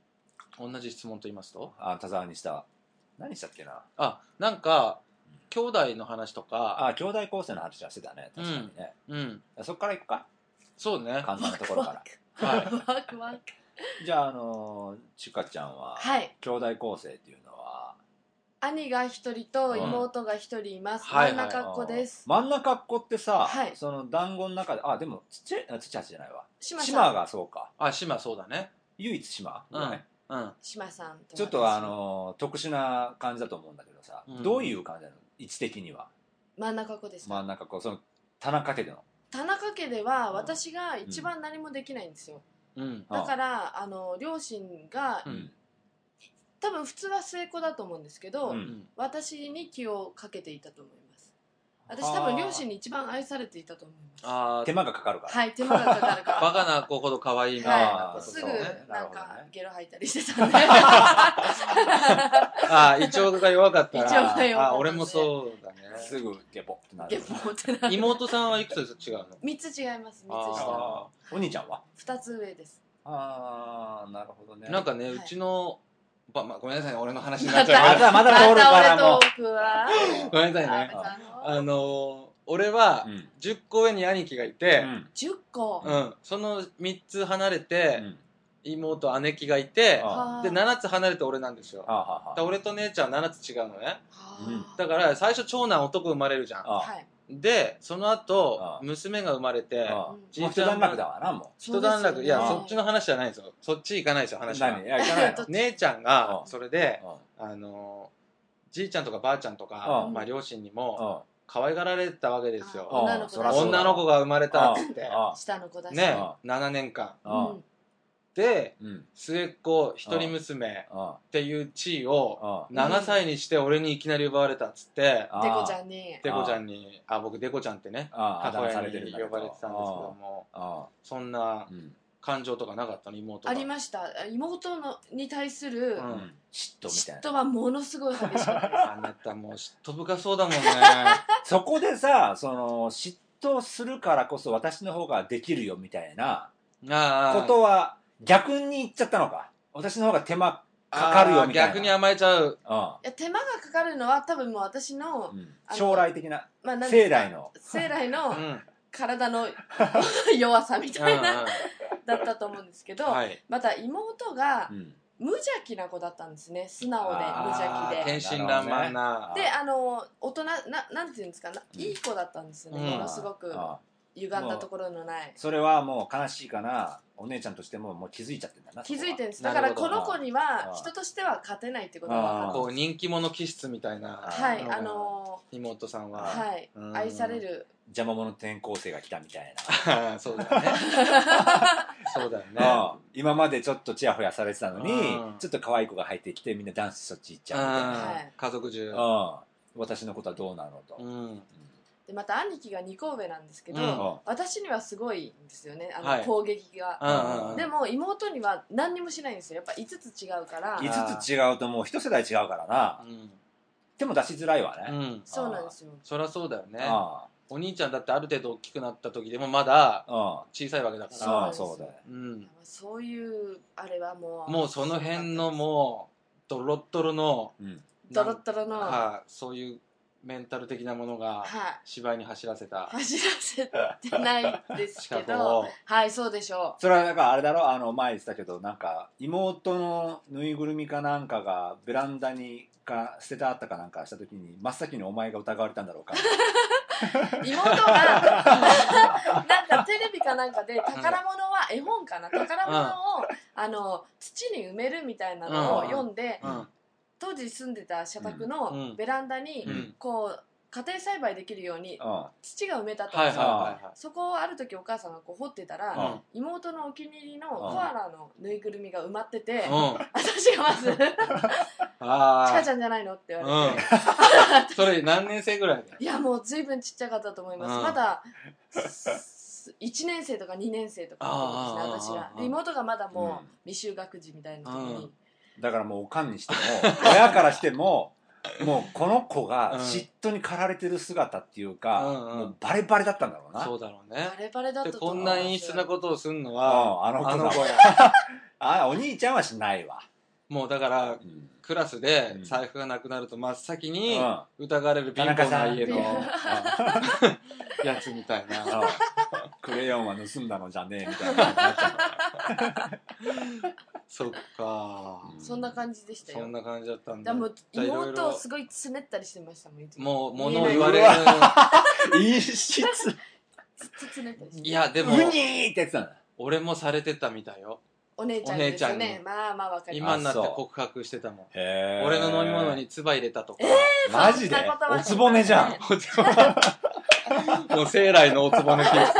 [SPEAKER 2] 同じ質問と言いますと、
[SPEAKER 3] あ、田沢にした何したっけな。
[SPEAKER 2] あ、なんか兄弟の話とか、
[SPEAKER 3] あ、兄弟構成の話はしてたね、確かにね。
[SPEAKER 2] うん、
[SPEAKER 3] そこから行くか、
[SPEAKER 2] そうね。
[SPEAKER 3] 簡単なところから。
[SPEAKER 2] はい。
[SPEAKER 1] ワクワク。
[SPEAKER 3] じゃあ、あのちかちゃんは、
[SPEAKER 1] はい。
[SPEAKER 3] 兄弟構成っていうのは、
[SPEAKER 1] 兄が一人と妹が一人います。
[SPEAKER 2] うんはい
[SPEAKER 1] 真ん中っ子です。
[SPEAKER 3] 真ん中っ子ってさ、
[SPEAKER 1] はい
[SPEAKER 3] その団子の中で、あ、でも土あ土橋じゃないわ。
[SPEAKER 1] 島さん
[SPEAKER 3] 島がそうか。
[SPEAKER 2] あ、島そうだね。
[SPEAKER 3] 唯一島ぐらい、
[SPEAKER 2] うん。
[SPEAKER 1] 島さんと
[SPEAKER 3] ちょっとあの特殊な感じだと思うんだけどさ、
[SPEAKER 2] うん
[SPEAKER 3] どういう感じなの位置的には。
[SPEAKER 1] 真ん中っ子です。
[SPEAKER 3] 真ん中っ子、その田中家での。
[SPEAKER 1] 田中家では私が一番何もできないんですよ。
[SPEAKER 2] うん。
[SPEAKER 1] だからあの両親が、
[SPEAKER 2] う
[SPEAKER 3] うんん
[SPEAKER 1] 多分普通は末っ子だと思うんですけど、
[SPEAKER 3] うん
[SPEAKER 1] 私に気をかけていたと思います。私多分両親に一番愛されていたと思います。
[SPEAKER 2] あ
[SPEAKER 3] 手間がかかるから、
[SPEAKER 1] はい、手間がかかるから。
[SPEAKER 2] バカな子ほど可愛いみたいな
[SPEAKER 1] はい、
[SPEAKER 2] こと
[SPEAKER 1] すぐ
[SPEAKER 2] そうね。
[SPEAKER 1] なんか
[SPEAKER 3] なるほどね
[SPEAKER 1] ゲロ吐いたりしてたんで。
[SPEAKER 2] あ、胃腸が弱かったら。
[SPEAKER 1] 胃腸が弱かったんで
[SPEAKER 2] あ、俺もそうだね。
[SPEAKER 3] すぐゲポってなる
[SPEAKER 1] ゲポってなる。
[SPEAKER 2] 妹さんはいくつ違うの？
[SPEAKER 1] 三つ違います。三つ下。
[SPEAKER 2] あ
[SPEAKER 3] お兄ちゃんは
[SPEAKER 1] 二つ上です。
[SPEAKER 3] ああ、なるほどね。
[SPEAKER 2] なんかね、
[SPEAKER 1] はいう
[SPEAKER 2] ちの、ばまあ、ごめんなさいね、俺の話になっちゃうけ
[SPEAKER 3] まだまだ通るからもう
[SPEAKER 1] また俺トークは。
[SPEAKER 2] ど。ごめんなさいね。あのー、俺は
[SPEAKER 3] うん
[SPEAKER 2] じゅっこ上に兄貴がいて、
[SPEAKER 1] 十個。
[SPEAKER 2] うん、そのみっつ離れ
[SPEAKER 3] う
[SPEAKER 2] て、
[SPEAKER 3] ん
[SPEAKER 2] 妹、姉貴がいて、
[SPEAKER 3] あ
[SPEAKER 2] で、ななつ離れて俺なんですよ。
[SPEAKER 3] あはは
[SPEAKER 2] だから俺と姉ちゃんはななつ違うのね。
[SPEAKER 3] うん
[SPEAKER 2] だから最初長男男生まれるじゃん。
[SPEAKER 3] あ
[SPEAKER 1] はい。
[SPEAKER 2] で、その後
[SPEAKER 3] あ、
[SPEAKER 2] 娘が生まれて、
[SPEAKER 3] あ
[SPEAKER 2] じいちゃん
[SPEAKER 3] もう一段落だわな、も
[SPEAKER 2] 一段落、いや、
[SPEAKER 3] あ
[SPEAKER 2] そっちの話じゃないんですよ。そっち行かないですよ、
[SPEAKER 3] う。
[SPEAKER 2] 話は
[SPEAKER 3] 何。いや、行かないの
[SPEAKER 2] 姉ちゃんが
[SPEAKER 3] う、ん
[SPEAKER 2] それで、
[SPEAKER 3] うん
[SPEAKER 2] あのー、じいちゃんとかばあちゃんとか、
[SPEAKER 3] うん
[SPEAKER 2] まあ両親にも、
[SPEAKER 3] うん
[SPEAKER 2] 可愛がられてたわけです
[SPEAKER 1] あ
[SPEAKER 2] よ。
[SPEAKER 1] 女の子だし
[SPEAKER 3] そらそうだ
[SPEAKER 2] 女の子が生まれたっつって。
[SPEAKER 3] あ
[SPEAKER 1] 下の子だし。
[SPEAKER 2] ね
[SPEAKER 3] あ、
[SPEAKER 2] ななねんかん。
[SPEAKER 3] あ
[SPEAKER 1] うん。
[SPEAKER 2] で、
[SPEAKER 3] うん
[SPEAKER 2] 末っ子、一人娘
[SPEAKER 3] あ
[SPEAKER 2] っていう地位を、
[SPEAKER 3] あ
[SPEAKER 2] ななさいにして俺にいきなり奪われたっつって、
[SPEAKER 3] あ
[SPEAKER 1] デコちゃんに。
[SPEAKER 2] デコちゃんに、あ、僕デコちゃんってね、
[SPEAKER 3] ああ、
[SPEAKER 2] 母親
[SPEAKER 3] だまされてるん
[SPEAKER 2] に
[SPEAKER 3] だけど
[SPEAKER 2] 呼ばれてたんですけども、
[SPEAKER 3] あ
[SPEAKER 2] そんな
[SPEAKER 3] あうん
[SPEAKER 2] 感情とかなかったの、妹が。
[SPEAKER 1] ありました。妹のに対する
[SPEAKER 2] うん
[SPEAKER 3] うん嫉妬みたいな。
[SPEAKER 1] 嫉妬はものすごい激しかったです。
[SPEAKER 2] あなたもう嫉妬深そうだもんね。
[SPEAKER 3] そこでさ、その嫉妬するからこそ私の方ができるよみたいな
[SPEAKER 2] ああ
[SPEAKER 3] ことは逆に言っちゃったのか。私の方が手間かかるよみたいな。
[SPEAKER 2] 逆に甘えちゃう。
[SPEAKER 3] うん
[SPEAKER 1] いや手間がかかるのは多分もう私の、
[SPEAKER 3] うん
[SPEAKER 1] あの
[SPEAKER 3] 将来的な
[SPEAKER 1] まあ、なん
[SPEAKER 3] 生来の。
[SPEAKER 1] 生来の
[SPEAKER 2] うん。うん
[SPEAKER 1] 体の弱さみたいな、だったと思うんですけど、
[SPEAKER 2] はい。
[SPEAKER 1] また妹が
[SPEAKER 3] うん
[SPEAKER 1] 無邪気な子だったんですね。素直で無
[SPEAKER 3] あー
[SPEAKER 1] 邪気で。
[SPEAKER 2] 天真爛漫な。
[SPEAKER 1] で、あの大人ななんていうんですかな、いい子だったんですよね。
[SPEAKER 2] うん
[SPEAKER 1] ものすごく
[SPEAKER 3] ああ
[SPEAKER 1] 歪んだところのない。
[SPEAKER 3] それはもう悲しいかな、お姉ちゃんとしてももう気づいちゃってんだな。
[SPEAKER 1] 気づいてるんです。
[SPEAKER 2] な
[SPEAKER 1] だから
[SPEAKER 2] るほど
[SPEAKER 1] この子に
[SPEAKER 3] あ
[SPEAKER 1] は
[SPEAKER 3] ー
[SPEAKER 1] 人としては勝てないってことが分かった
[SPEAKER 2] こう
[SPEAKER 1] んです。
[SPEAKER 2] 人気者気質みたいな。
[SPEAKER 1] はい、
[SPEAKER 2] のが
[SPEAKER 1] あの
[SPEAKER 2] 妹さんは。
[SPEAKER 1] ーはい
[SPEAKER 2] うん
[SPEAKER 1] 愛される。
[SPEAKER 3] 邪魔者転校生が来たみたい
[SPEAKER 2] そうだよね。そうだよ
[SPEAKER 3] な、
[SPEAKER 2] ね。
[SPEAKER 3] うん今までちょっとちやほやされてたのに、
[SPEAKER 2] うん
[SPEAKER 3] ちょっと可愛い子が入ってきてみんなダンスそっち行っちゃうみたいな、
[SPEAKER 1] はい
[SPEAKER 2] 家族中。
[SPEAKER 3] うん私のことはどうなのと、
[SPEAKER 2] うん。
[SPEAKER 1] でまた兄貴がにこ上なんですけど、
[SPEAKER 2] うん
[SPEAKER 1] 私にはすごいんですよね、あの、
[SPEAKER 2] はい
[SPEAKER 1] 攻撃が。
[SPEAKER 2] うんうん。
[SPEAKER 1] でも妹には何にもしないんですよ。やっぱいつつ違うから。
[SPEAKER 2] い
[SPEAKER 3] いつつ違うともう一世代違うからな、
[SPEAKER 2] うん。
[SPEAKER 3] 手も出しづらいわね、
[SPEAKER 2] うん。
[SPEAKER 1] そうなんですよ。
[SPEAKER 2] そりゃそうだよね。
[SPEAKER 3] あ
[SPEAKER 2] お兄ちゃんだってある程度大きくなった時でもまだ
[SPEAKER 3] あ
[SPEAKER 2] 小さいわけだか
[SPEAKER 1] そうなん
[SPEAKER 2] ら。
[SPEAKER 3] あそうだよ、
[SPEAKER 2] うん。
[SPEAKER 1] そういうあれはもう
[SPEAKER 2] もうその辺のもう、ドロッドロの、
[SPEAKER 3] うん、
[SPEAKER 1] ドロッドロの、は
[SPEAKER 2] かそういうメンタル的なものが
[SPEAKER 1] い、
[SPEAKER 2] 芝居に走らせた
[SPEAKER 1] 走らせてないです
[SPEAKER 2] 資
[SPEAKER 1] け
[SPEAKER 2] 格を
[SPEAKER 1] ど、はい、そうでしょ
[SPEAKER 3] それはだからあれだろ、あの前言ってたけどなんか妹のぬいぐるみかなんかがベランダにか捨ててあったかなんかした時に真っ先にお前が疑われたんだろうか
[SPEAKER 1] う。妹がなんかテレビかなんかで宝物は絵本かな、宝物を、あの土に埋めるみたいなのを読んで、
[SPEAKER 2] うん
[SPEAKER 1] 当時住んでた社宅
[SPEAKER 2] うん
[SPEAKER 1] のベランダに、
[SPEAKER 2] うん
[SPEAKER 1] こう家庭栽培できるように
[SPEAKER 3] うん
[SPEAKER 1] 土が埋めてあったん
[SPEAKER 2] はい
[SPEAKER 1] ですよ、
[SPEAKER 2] はいはいはい
[SPEAKER 1] そこをある時お母さんがこう掘ってたら、
[SPEAKER 2] うん
[SPEAKER 1] 妹のお気に入りの
[SPEAKER 3] うん
[SPEAKER 1] コアラのぬいぐるみが埋まってて、
[SPEAKER 2] うん
[SPEAKER 1] 私がまず「ち
[SPEAKER 2] あ
[SPEAKER 1] かちゃんじゃないの?」って言われて、
[SPEAKER 2] うんそれ何年生ぐらいで
[SPEAKER 1] いやもう随分ちっちゃかったと思います、
[SPEAKER 2] うん
[SPEAKER 1] まだいちねん生とかにねん生とかの時ですね、私が。で妹がまだもう未就学児みたいな時に、
[SPEAKER 3] だからもうおかんにしても親からしてももうこの子が嫉妬に駆られてる姿っていうか、
[SPEAKER 2] うんうん
[SPEAKER 3] もうバレバレだったんだろうな、
[SPEAKER 2] そうだろうね
[SPEAKER 1] バレバレだった
[SPEAKER 2] で
[SPEAKER 1] と思
[SPEAKER 2] こんな
[SPEAKER 1] います
[SPEAKER 2] 陰湿なことをするの
[SPEAKER 3] うん
[SPEAKER 2] は
[SPEAKER 3] あの子だ
[SPEAKER 2] あの子や
[SPEAKER 3] あお兄ちゃんはしないわ
[SPEAKER 2] もうだから
[SPEAKER 3] うん
[SPEAKER 2] クラスで
[SPEAKER 3] うん
[SPEAKER 2] 財布がなくなると真っ先に
[SPEAKER 3] うん
[SPEAKER 2] 疑われる貧
[SPEAKER 3] 田中さ
[SPEAKER 2] 乏なん家の
[SPEAKER 3] あ
[SPEAKER 2] やつみたいな。
[SPEAKER 3] あクレヨンは盗んだのじゃねえみたいな感じになっちゃ
[SPEAKER 2] そっか、
[SPEAKER 3] うん
[SPEAKER 1] そんな感じでしたよ。
[SPEAKER 2] そんな感じだったんだ。
[SPEAKER 1] でも
[SPEAKER 2] じゃあいろいろ
[SPEAKER 1] 妹をすごいつねったりしてましたもん。いつ
[SPEAKER 2] もう物
[SPEAKER 1] 言えない
[SPEAKER 2] を言われる。
[SPEAKER 3] う陰湿
[SPEAKER 1] ずっとつねったりして。
[SPEAKER 2] いやでも
[SPEAKER 3] ウニーってやってたんだ
[SPEAKER 2] 俺もされてたみたいよ。
[SPEAKER 1] お姉ちゃんですよ
[SPEAKER 2] お姉ちゃん
[SPEAKER 1] ね。
[SPEAKER 2] に
[SPEAKER 1] まあまあわかりま
[SPEAKER 2] 今になって
[SPEAKER 3] あそう
[SPEAKER 2] 告白してたもん。
[SPEAKER 3] へー
[SPEAKER 2] 俺の飲み物に唾入れたとか。
[SPEAKER 3] マジで
[SPEAKER 1] そんなことは
[SPEAKER 3] おつぼねじゃん
[SPEAKER 1] ね
[SPEAKER 2] もう生来のおつぼねケース。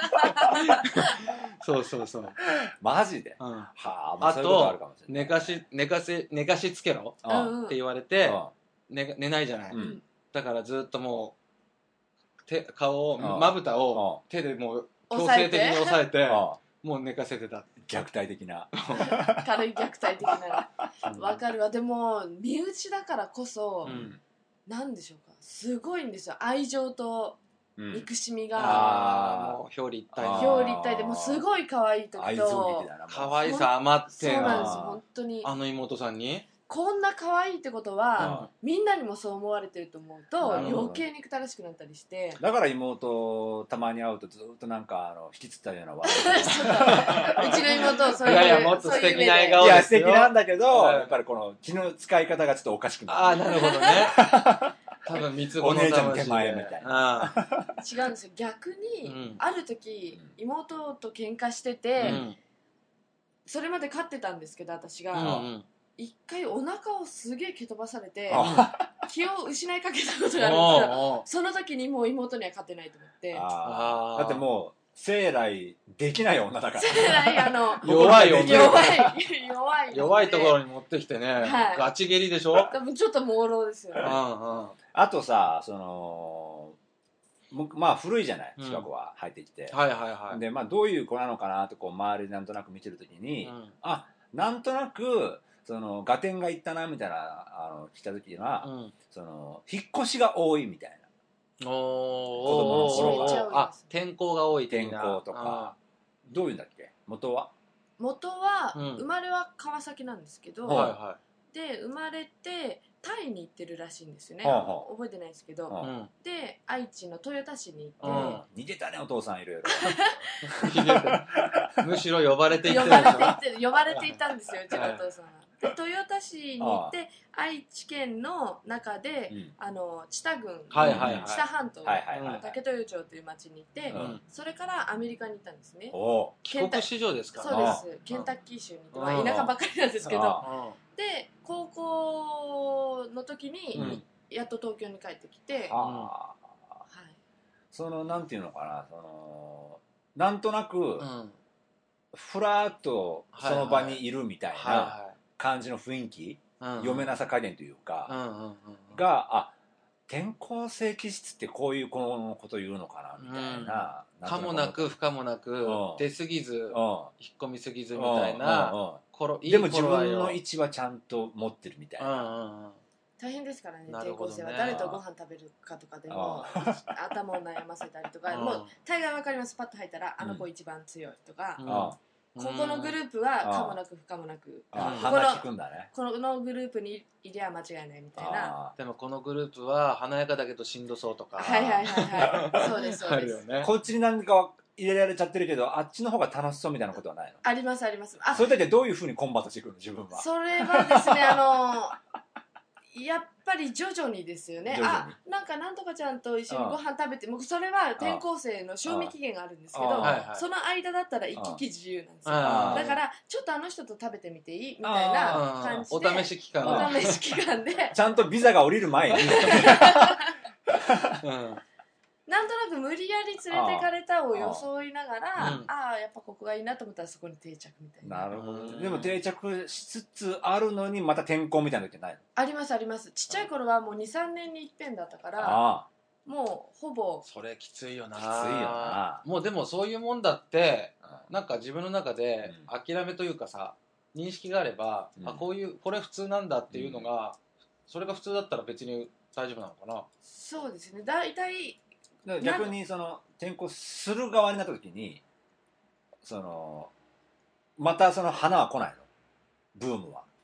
[SPEAKER 2] そうそうそう。
[SPEAKER 3] マジで
[SPEAKER 2] うん、
[SPEAKER 3] はあ、まあ、
[SPEAKER 2] あ
[SPEAKER 3] そういうことあるか
[SPEAKER 2] と
[SPEAKER 3] もしれない
[SPEAKER 2] 寝かし寝かせ寝かしつけろ
[SPEAKER 3] うん
[SPEAKER 1] うん
[SPEAKER 2] って言われて、寝寝ないじゃない、
[SPEAKER 3] うん
[SPEAKER 2] だからずっともう手顔を
[SPEAKER 3] うん
[SPEAKER 2] まぶたを手でもう強
[SPEAKER 1] 押さえて
[SPEAKER 2] 制的に押さえて
[SPEAKER 3] あ
[SPEAKER 2] もう寝かせてた。
[SPEAKER 3] 虐待的な
[SPEAKER 1] 軽い虐待的な。わかるわ。でも身内だからこそ、
[SPEAKER 2] うん
[SPEAKER 1] なんでしょうか。すごいんですよ。愛情と
[SPEAKER 3] うん
[SPEAKER 1] 憎しみが
[SPEAKER 2] ああもう表裏一体
[SPEAKER 3] あー
[SPEAKER 2] の
[SPEAKER 1] 表裏一体でもうすごい可愛い時
[SPEAKER 3] 愛憎
[SPEAKER 1] と
[SPEAKER 3] 劇だなもう
[SPEAKER 2] 可愛さ余って
[SPEAKER 1] そうなんですよ。
[SPEAKER 3] あー
[SPEAKER 1] 本当に
[SPEAKER 2] あの妹さんに。
[SPEAKER 1] こんな可愛いってことは、みんなにもそう思われてると思うと
[SPEAKER 3] なるほど
[SPEAKER 1] 余計憎たらしくなったりして
[SPEAKER 3] だから妹たまに会うとずっとなんかあの引きつったような笑
[SPEAKER 1] ちょっとうちの妹をそういう
[SPEAKER 2] いやいやもっと素敵な笑顔
[SPEAKER 3] いや素
[SPEAKER 2] ですよ
[SPEAKER 3] 敵なんだけど
[SPEAKER 2] はい
[SPEAKER 3] やっぱりこの気の使い方がちょっとおかしくなる
[SPEAKER 2] ああなるほどね多分三つ子の魂で
[SPEAKER 3] お姉ちゃんの手前みたい
[SPEAKER 2] な。
[SPEAKER 1] 違うんですよ。逆に、
[SPEAKER 2] うん
[SPEAKER 1] ある時妹と喧嘩して
[SPEAKER 2] う
[SPEAKER 1] て、
[SPEAKER 2] ん
[SPEAKER 1] それまで飼ってたんですけど私
[SPEAKER 2] うんう
[SPEAKER 1] が
[SPEAKER 2] ん
[SPEAKER 1] 一、回お腹をすげえ蹴飛ばされて
[SPEAKER 3] あ
[SPEAKER 1] 気を失いかけたことがあるんですけど
[SPEAKER 2] おうおう
[SPEAKER 1] その時にもう妹には勝てないと思って
[SPEAKER 3] あー
[SPEAKER 2] あー
[SPEAKER 3] だってもう生来できない女だから
[SPEAKER 1] 世代あの
[SPEAKER 2] 弱い女
[SPEAKER 1] 弱い弱い
[SPEAKER 2] 弱いところ
[SPEAKER 1] に
[SPEAKER 2] に持ってきてね、
[SPEAKER 1] はい
[SPEAKER 2] ガチ蹴りでしょ。
[SPEAKER 1] 多分ちょっと朦朧ですよね
[SPEAKER 2] うんうん
[SPEAKER 3] あとさそのもまあ古いじゃない
[SPEAKER 2] うん
[SPEAKER 3] 近くは入ってきて、
[SPEAKER 2] はいはいはい。
[SPEAKER 3] でまあどういう子なのかなとこう周りでなんとなく見てるときに、
[SPEAKER 2] うん
[SPEAKER 3] あなんとなくその合点がいったなみたいなあの来た時は、
[SPEAKER 2] うん
[SPEAKER 3] その引っ越しが多いみたいな
[SPEAKER 2] お
[SPEAKER 3] 子供の頃は
[SPEAKER 1] めっちゃ多いです
[SPEAKER 2] あ天候が多い
[SPEAKER 3] 転
[SPEAKER 2] 的な
[SPEAKER 3] 校とかどういうんだっけ元は
[SPEAKER 1] 元は、
[SPEAKER 2] うん
[SPEAKER 1] 生まれは川崎なんですけど、
[SPEAKER 2] うんはいは
[SPEAKER 1] で生まれてタイに行ってるらしいんですよね、
[SPEAKER 3] はあはあ
[SPEAKER 1] 覚えてないですけど、
[SPEAKER 3] うん
[SPEAKER 2] いうん
[SPEAKER 1] で愛知の豊田市に行
[SPEAKER 2] うん
[SPEAKER 1] っ
[SPEAKER 3] 逃げたねお父さんいろいろ
[SPEAKER 2] 逃げてむしろ呼ばれて
[SPEAKER 1] て、
[SPEAKER 2] いって
[SPEAKER 1] 呼
[SPEAKER 2] るでしょ
[SPEAKER 1] ばれていって呼ばれていたんですようちのお父さんは。で豊田市に行って愛知県の中で、
[SPEAKER 3] うん
[SPEAKER 1] あの知多郡、
[SPEAKER 2] はいはいはい
[SPEAKER 1] 知多半島、
[SPEAKER 3] はいはいはい、
[SPEAKER 1] 竹豊町という町に行って、
[SPEAKER 3] うん
[SPEAKER 1] それからアメリカに行ったんですね。
[SPEAKER 3] おお
[SPEAKER 2] 帰国子女ですから
[SPEAKER 1] そう
[SPEAKER 2] ね
[SPEAKER 1] ですケンタッキー州に行って、ま
[SPEAKER 2] うん
[SPEAKER 1] あ、田舎ばっかりなんですけど、
[SPEAKER 3] あ
[SPEAKER 1] で高校の時に、
[SPEAKER 2] うん
[SPEAKER 1] やっと東京に帰ってきて、
[SPEAKER 3] あ
[SPEAKER 1] は
[SPEAKER 3] あ
[SPEAKER 1] い、
[SPEAKER 3] そのなんていうのかなそのなんとなく、
[SPEAKER 2] うん
[SPEAKER 3] ふらっとその場にいるみたいな
[SPEAKER 2] は
[SPEAKER 3] 感じの雰囲気、
[SPEAKER 2] いはい
[SPEAKER 3] 読めなさ加減という
[SPEAKER 2] うん
[SPEAKER 3] か、
[SPEAKER 2] うんうんうん
[SPEAKER 3] があ転校生気質ってこういう子のこと言うのかなみたいな、
[SPEAKER 2] かもなく不可もなく
[SPEAKER 3] うん
[SPEAKER 2] 出過ぎず
[SPEAKER 3] うん
[SPEAKER 2] 引っ込みすぎずみたいな
[SPEAKER 3] うんうんうん
[SPEAKER 2] 頃いい
[SPEAKER 3] でも自
[SPEAKER 2] 頃合いを
[SPEAKER 3] 分の位置はちゃんと持ってるみたい
[SPEAKER 2] うん
[SPEAKER 3] な、
[SPEAKER 2] うんうん
[SPEAKER 1] 大変ですからね
[SPEAKER 2] なるほどね
[SPEAKER 1] 転校生は誰とご飯食べるかとかでも頭を悩ませたりとか、
[SPEAKER 2] うん
[SPEAKER 1] もう大概わかります。パッと入ったらあの子一番強いとか、
[SPEAKER 2] うん
[SPEAKER 3] あ
[SPEAKER 1] ここのグループはかもなく不可もなく、
[SPEAKER 3] あ
[SPEAKER 2] うん
[SPEAKER 1] ここの
[SPEAKER 3] 話聞くんだね
[SPEAKER 1] このグループにいりゃ間違いないみたいな。
[SPEAKER 3] あ
[SPEAKER 2] でもこのグループは華やかだけどしんどそうとか
[SPEAKER 1] はいはいはいはいそうですそうです
[SPEAKER 2] あるよね
[SPEAKER 3] こっちに何か入れられちゃってるけどあっちの方が楽しそうみたいなことはないの
[SPEAKER 1] ありますあります。あ
[SPEAKER 3] そういう時はどういうふうにコンバートしていくの自分は
[SPEAKER 1] それはですねあのやっぱり徐々にですよね。
[SPEAKER 3] 徐々に
[SPEAKER 1] あなんかなんとかちゃんと一緒にご飯食べてもうそれは転校生の賞味期限があるんですけど、
[SPEAKER 3] あ
[SPEAKER 2] はいはい
[SPEAKER 1] その間だったら行き来自由なんですよ。
[SPEAKER 2] あー
[SPEAKER 1] だからちょっとあの人と食べてみていいみたいな感じで
[SPEAKER 2] お試し期間
[SPEAKER 3] あ
[SPEAKER 1] お試し期間で
[SPEAKER 3] ちゃんとビザが降りる前に
[SPEAKER 2] うん
[SPEAKER 1] なんとなく無理やり連れてかれたを装いながら
[SPEAKER 2] あーうん
[SPEAKER 1] ああーやっぱここがいいなと思ったらそこに定着みたいな。
[SPEAKER 3] なるほど
[SPEAKER 2] うん
[SPEAKER 3] でも定着しつつあるのにまた転校みたいな時ないの
[SPEAKER 1] ありますあります。ちっちゃい頃はもうにさんねんに一遍だったから
[SPEAKER 3] あ
[SPEAKER 1] もうほぼ
[SPEAKER 2] それきついよな
[SPEAKER 3] きついよな
[SPEAKER 2] もうでもそういうもんだって
[SPEAKER 3] あ
[SPEAKER 2] なんか自分の中で諦めというかさ認識があれば、
[SPEAKER 3] うん
[SPEAKER 2] あこういうこれ普通なんだっていうのが、それが普通だったら別に大丈夫なのかな。
[SPEAKER 1] そうですねだいたい
[SPEAKER 3] だから逆にその転校する側になった時にそのまたその花は来ないのブームは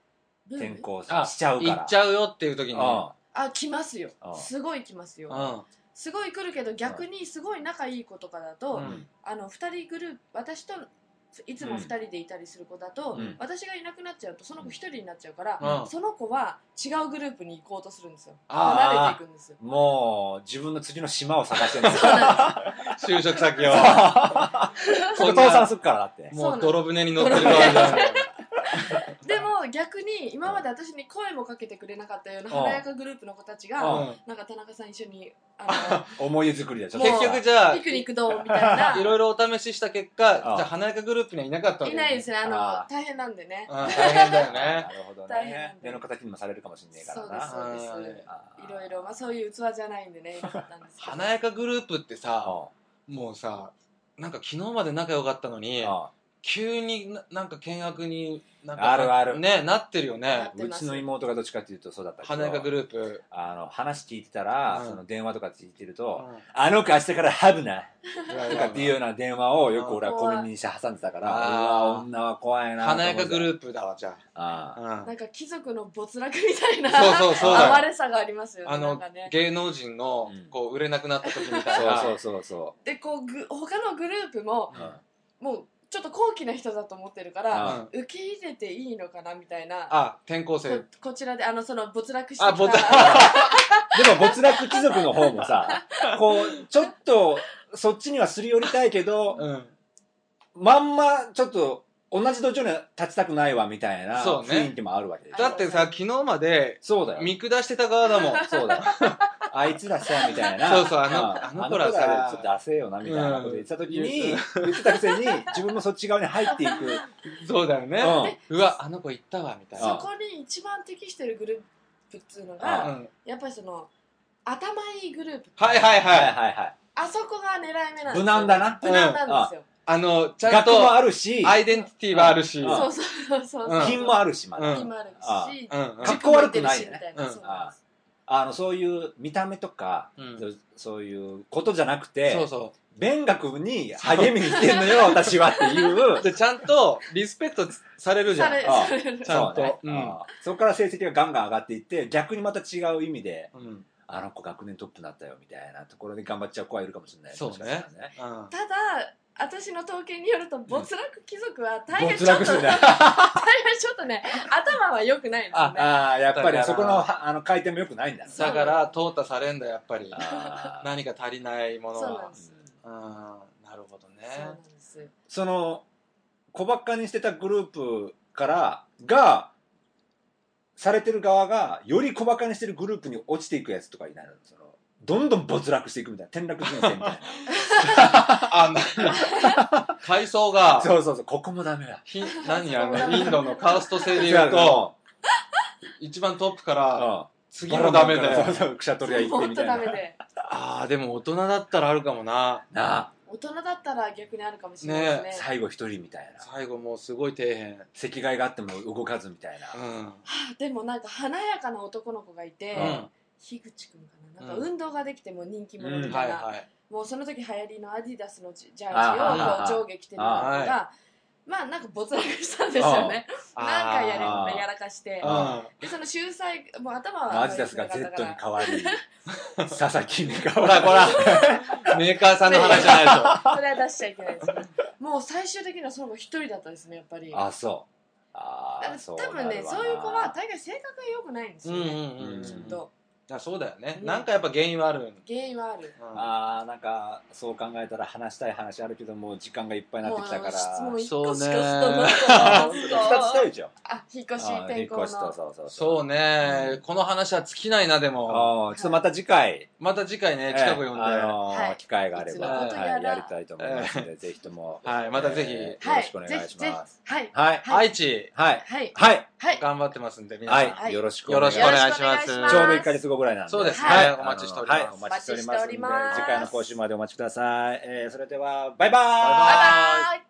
[SPEAKER 3] 転校し
[SPEAKER 2] あ
[SPEAKER 3] ちゃうから
[SPEAKER 2] 行っちゃうよっていう時に、
[SPEAKER 3] うん
[SPEAKER 1] あ来ますよ
[SPEAKER 3] うん
[SPEAKER 1] すごい来ますよ、
[SPEAKER 2] うん
[SPEAKER 1] すごい来るけど逆にすごい仲いい子とかだと、
[SPEAKER 2] うん
[SPEAKER 1] あのふたりグループ私といつもふたりでいたりする子だと、
[SPEAKER 3] うん
[SPEAKER 1] 私がいなくなっちゃうとその子ひとりになっちゃうから、
[SPEAKER 2] うん
[SPEAKER 1] その子は違うグループに行こうとするんですよ。
[SPEAKER 2] あ
[SPEAKER 3] ー
[SPEAKER 1] 離れていくんですよ。
[SPEAKER 3] もう自分の次の島を探してるんだ
[SPEAKER 1] そうなん
[SPEAKER 2] 就職先を
[SPEAKER 3] そこ倒産するからだって
[SPEAKER 2] もう泥船に乗ってる側じゃん
[SPEAKER 1] ですでも逆に今まで私に声もかけてくれなかったような華やかグループの子たちが、
[SPEAKER 2] うん
[SPEAKER 1] なんか田中さん一緒にあ
[SPEAKER 3] 思い出作りだちょっと
[SPEAKER 2] 結局じゃあ
[SPEAKER 1] のピクニックどうみたいない
[SPEAKER 2] ろいろお試しした結果、じ
[SPEAKER 3] あ
[SPEAKER 2] ゃあ華やかグループにはいなかったわけ
[SPEAKER 1] いないですね。あの
[SPEAKER 3] あー
[SPEAKER 1] 大変なんでね。
[SPEAKER 2] うん大変だよ
[SPEAKER 3] な
[SPEAKER 2] ね
[SPEAKER 3] るほど
[SPEAKER 1] 大変なんで
[SPEAKER 3] ね目の形にもされるかもしれないから
[SPEAKER 1] そうです
[SPEAKER 3] な
[SPEAKER 1] そうです
[SPEAKER 2] はい
[SPEAKER 3] あー
[SPEAKER 1] いろいろまあそういう器じゃないんでねよかったんですけど
[SPEAKER 2] 華やかグループってさ
[SPEAKER 3] う
[SPEAKER 2] もうさなんか昨日まで仲良かったのに
[SPEAKER 3] んうん
[SPEAKER 2] 急にななんか険悪になんか
[SPEAKER 3] あるある
[SPEAKER 2] ねなってるよね
[SPEAKER 1] なってます
[SPEAKER 3] うちの妹がどっちかっていうとそうだったけど
[SPEAKER 2] 華やかグループ、
[SPEAKER 3] あの話聞いてたら、
[SPEAKER 2] うん
[SPEAKER 3] その電話とか聞いてると、
[SPEAKER 2] うん
[SPEAKER 3] あの子明日からハブな
[SPEAKER 2] と
[SPEAKER 3] とかっていうような電話をよく俺は小耳にして挟んでたから、う
[SPEAKER 2] あー
[SPEAKER 3] わ女は怖いなと思
[SPEAKER 2] 華
[SPEAKER 3] って
[SPEAKER 2] やかグループだわじゃ
[SPEAKER 3] あ
[SPEAKER 2] あ、
[SPEAKER 1] なんか貴族の没落みたいな
[SPEAKER 2] そうそうそうだよ
[SPEAKER 1] 哀れさがありますよね。
[SPEAKER 2] あの
[SPEAKER 1] なんかね
[SPEAKER 2] 芸能人の
[SPEAKER 3] うん
[SPEAKER 2] こう売れなくなった時み
[SPEAKER 3] あ
[SPEAKER 2] たいな
[SPEAKER 3] そうそうそうそ
[SPEAKER 1] でこうぐ他のグループも
[SPEAKER 3] う、うん
[SPEAKER 1] もうちょっと高貴な人だと思ってるから、
[SPEAKER 2] うん
[SPEAKER 1] 受け入れていいのかなみたいな
[SPEAKER 2] あ転校生
[SPEAKER 1] ここちらであのその没落して
[SPEAKER 2] あ没落
[SPEAKER 1] きた
[SPEAKER 3] でも没落貴族の方もさこうちょっとそっちにはすり寄りたいけど、
[SPEAKER 2] うん
[SPEAKER 3] まんまちょっと同じ土壌には立ちたくないわみたいな
[SPEAKER 2] そうね
[SPEAKER 3] 雰囲気もあるわけでしょ
[SPEAKER 2] だってさ昨日まで
[SPEAKER 3] そうだよ
[SPEAKER 2] 見下してた側だもん
[SPEAKER 3] そうだよあいつらさみたいな
[SPEAKER 2] そうそうあの
[SPEAKER 3] ん
[SPEAKER 2] あの子らさ
[SPEAKER 3] ちょっと出せよなみたいなこと言ってた時に、
[SPEAKER 2] うん
[SPEAKER 3] 言ってたくせに自分もそっち側に入っていく、
[SPEAKER 2] そうだよね、
[SPEAKER 3] う
[SPEAKER 2] うわあの子行ったわみたい
[SPEAKER 1] そ
[SPEAKER 2] な
[SPEAKER 1] こに一番適してるグループっていうの
[SPEAKER 2] う
[SPEAKER 1] が
[SPEAKER 2] ん
[SPEAKER 1] やっぱりその頭いいグループ
[SPEAKER 2] はいはい
[SPEAKER 3] ん、はい
[SPEAKER 2] はい
[SPEAKER 3] はいはい
[SPEAKER 1] あそこが狙い目なんですよ
[SPEAKER 3] 無難だな
[SPEAKER 1] 無難なんですよ、
[SPEAKER 2] あのちゃん
[SPEAKER 3] 学もあ
[SPEAKER 2] と
[SPEAKER 3] るし
[SPEAKER 2] アイデンティティはあるし
[SPEAKER 3] うん
[SPEAKER 1] そうそうそうそう、
[SPEAKER 2] うん
[SPEAKER 3] 品もあるしまだ、
[SPEAKER 2] うん
[SPEAKER 1] 品もある
[SPEAKER 3] あ
[SPEAKER 1] し、
[SPEAKER 2] うんうん
[SPEAKER 3] かっこ悪くない
[SPEAKER 1] 軸も出てるしみたいな、
[SPEAKER 2] うん
[SPEAKER 1] そうなんです
[SPEAKER 3] あのそういう見た目とか、
[SPEAKER 2] うん
[SPEAKER 3] そういうことじゃなくて
[SPEAKER 2] そうそ
[SPEAKER 3] 勉学に励みに来てんのよ私はっていう
[SPEAKER 2] うでちゃんとリスペクトされるじゃん
[SPEAKER 1] され
[SPEAKER 3] あ
[SPEAKER 1] される
[SPEAKER 2] ちゃんと
[SPEAKER 3] そうね
[SPEAKER 2] うん
[SPEAKER 3] あそこから成績がガンガン上がっていって逆にまた違う意味で
[SPEAKER 2] うん
[SPEAKER 3] あの子学年トップになったよみたいなところで頑張っちゃう子はいるかもしれない
[SPEAKER 2] そうね
[SPEAKER 3] もしかしたらね
[SPEAKER 2] うん
[SPEAKER 1] ただ私の統計によると没落貴族は大概
[SPEAKER 3] 没
[SPEAKER 1] ちょっと、
[SPEAKER 3] 落するね
[SPEAKER 1] 大概ちょっとね頭は良くないんですよね。
[SPEAKER 3] ああやっぱ
[SPEAKER 2] だから
[SPEAKER 3] りそこのはあの回転も良くないんだね
[SPEAKER 2] だから淘汰されんだやっぱり
[SPEAKER 3] あー
[SPEAKER 2] 何か足りないものは
[SPEAKER 1] そうなんです
[SPEAKER 2] うんなるほどね
[SPEAKER 1] そうなんです
[SPEAKER 3] その小ばっかにしてたグループからがされてる側がより小ばかにしてるグループに落ちていくやつとかいないのそのどんどん没落していくみたいな転落人生みたい
[SPEAKER 2] あな階層が
[SPEAKER 3] なそうそうそうここもダメだ
[SPEAKER 2] ひ何あのインドのカースト制で言うと一番トップから次もダメだよ
[SPEAKER 3] そうそうくしゃ取りは行って
[SPEAKER 1] もっと
[SPEAKER 3] みたいな
[SPEAKER 1] ダメで
[SPEAKER 2] ああでも大人だったらあるかもな
[SPEAKER 3] なあ
[SPEAKER 1] 大人だったら逆にあるかもしれないですね。
[SPEAKER 3] 最後一人みたいな
[SPEAKER 2] 最後もうすごい底辺
[SPEAKER 3] 席替えがあっても動かずみたいな、
[SPEAKER 2] うん
[SPEAKER 1] はあでもなんか華やかな男の子がいて、
[SPEAKER 2] うん
[SPEAKER 1] 樋口くんかななんか運動ができても人気者み
[SPEAKER 3] うん
[SPEAKER 1] たな、
[SPEAKER 2] はいいはい
[SPEAKER 1] もうその時流行りのアディダスのジジャージ
[SPEAKER 3] あ
[SPEAKER 1] をこう上下着てるの
[SPEAKER 2] あ
[SPEAKER 1] がまあなんか没落したんですよね。
[SPEAKER 2] あー
[SPEAKER 1] なんかやり
[SPEAKER 3] あー
[SPEAKER 1] やらかして
[SPEAKER 3] あ
[SPEAKER 1] でその秀才もう頭は
[SPEAKER 3] アディダスが Z に
[SPEAKER 1] 良くなかった
[SPEAKER 3] 変わり佐々木に変
[SPEAKER 2] ほ
[SPEAKER 3] わり
[SPEAKER 2] らほらメーカーさんの話じゃないでしょ
[SPEAKER 1] からそれは出しちゃいけないですね。もう最終的にはその子一人だったですねやっぱり。
[SPEAKER 3] あそうあ
[SPEAKER 1] だから
[SPEAKER 3] あそう
[SPEAKER 1] 多分ねそういう子は大概性格が良くないんです
[SPEAKER 2] うんうん
[SPEAKER 1] よね、
[SPEAKER 2] うんうん
[SPEAKER 1] きっと
[SPEAKER 2] あそうだよね、
[SPEAKER 1] うん
[SPEAKER 2] なんかやっぱ原因はある、
[SPEAKER 1] 原因はある。
[SPEAKER 2] うん
[SPEAKER 3] あーなんかそう考えたら話したい話あるけどもう時間がいっぱいになってきたから
[SPEAKER 1] 質問一個し
[SPEAKER 2] そうね
[SPEAKER 1] かしたな
[SPEAKER 3] あふたつしたいじゃん
[SPEAKER 1] あ引っ越し
[SPEAKER 3] あー
[SPEAKER 1] 転校
[SPEAKER 3] 引っ越しと
[SPEAKER 1] の
[SPEAKER 3] そうそう
[SPEAKER 2] そうね、この話は尽きないなでも
[SPEAKER 3] あーちょっとまた次回
[SPEAKER 2] また次回ね近く呼んで、
[SPEAKER 3] えーあのー
[SPEAKER 1] はい
[SPEAKER 3] 機会があれば、
[SPEAKER 1] いつのことやら
[SPEAKER 3] はい、やりたいと思いますので、ぜひとも、
[SPEAKER 2] はいまたぜひ
[SPEAKER 3] えー
[SPEAKER 1] はい
[SPEAKER 3] よろしくお願いします。
[SPEAKER 1] ぜひぜひはい
[SPEAKER 3] はい、
[SPEAKER 2] 愛知
[SPEAKER 3] はい、
[SPEAKER 1] はい
[SPEAKER 3] はい、
[SPEAKER 1] はい
[SPEAKER 2] 頑張ってますんで皆さん、
[SPEAKER 3] はい、
[SPEAKER 1] はい
[SPEAKER 3] よろしく
[SPEAKER 2] よろしくお願いします
[SPEAKER 1] よろしくお願いします
[SPEAKER 3] ちょうどいっかげつごぐらいなんで、
[SPEAKER 2] そうです
[SPEAKER 1] ね
[SPEAKER 3] はい、
[SPEAKER 2] お待ちしております
[SPEAKER 3] はい、お待ちしておりますんで、
[SPEAKER 1] お待ちしております
[SPEAKER 3] 次回の更新までお待ちください。えー、それでは、バイバーイ。
[SPEAKER 2] バイバイ
[SPEAKER 1] バイバイ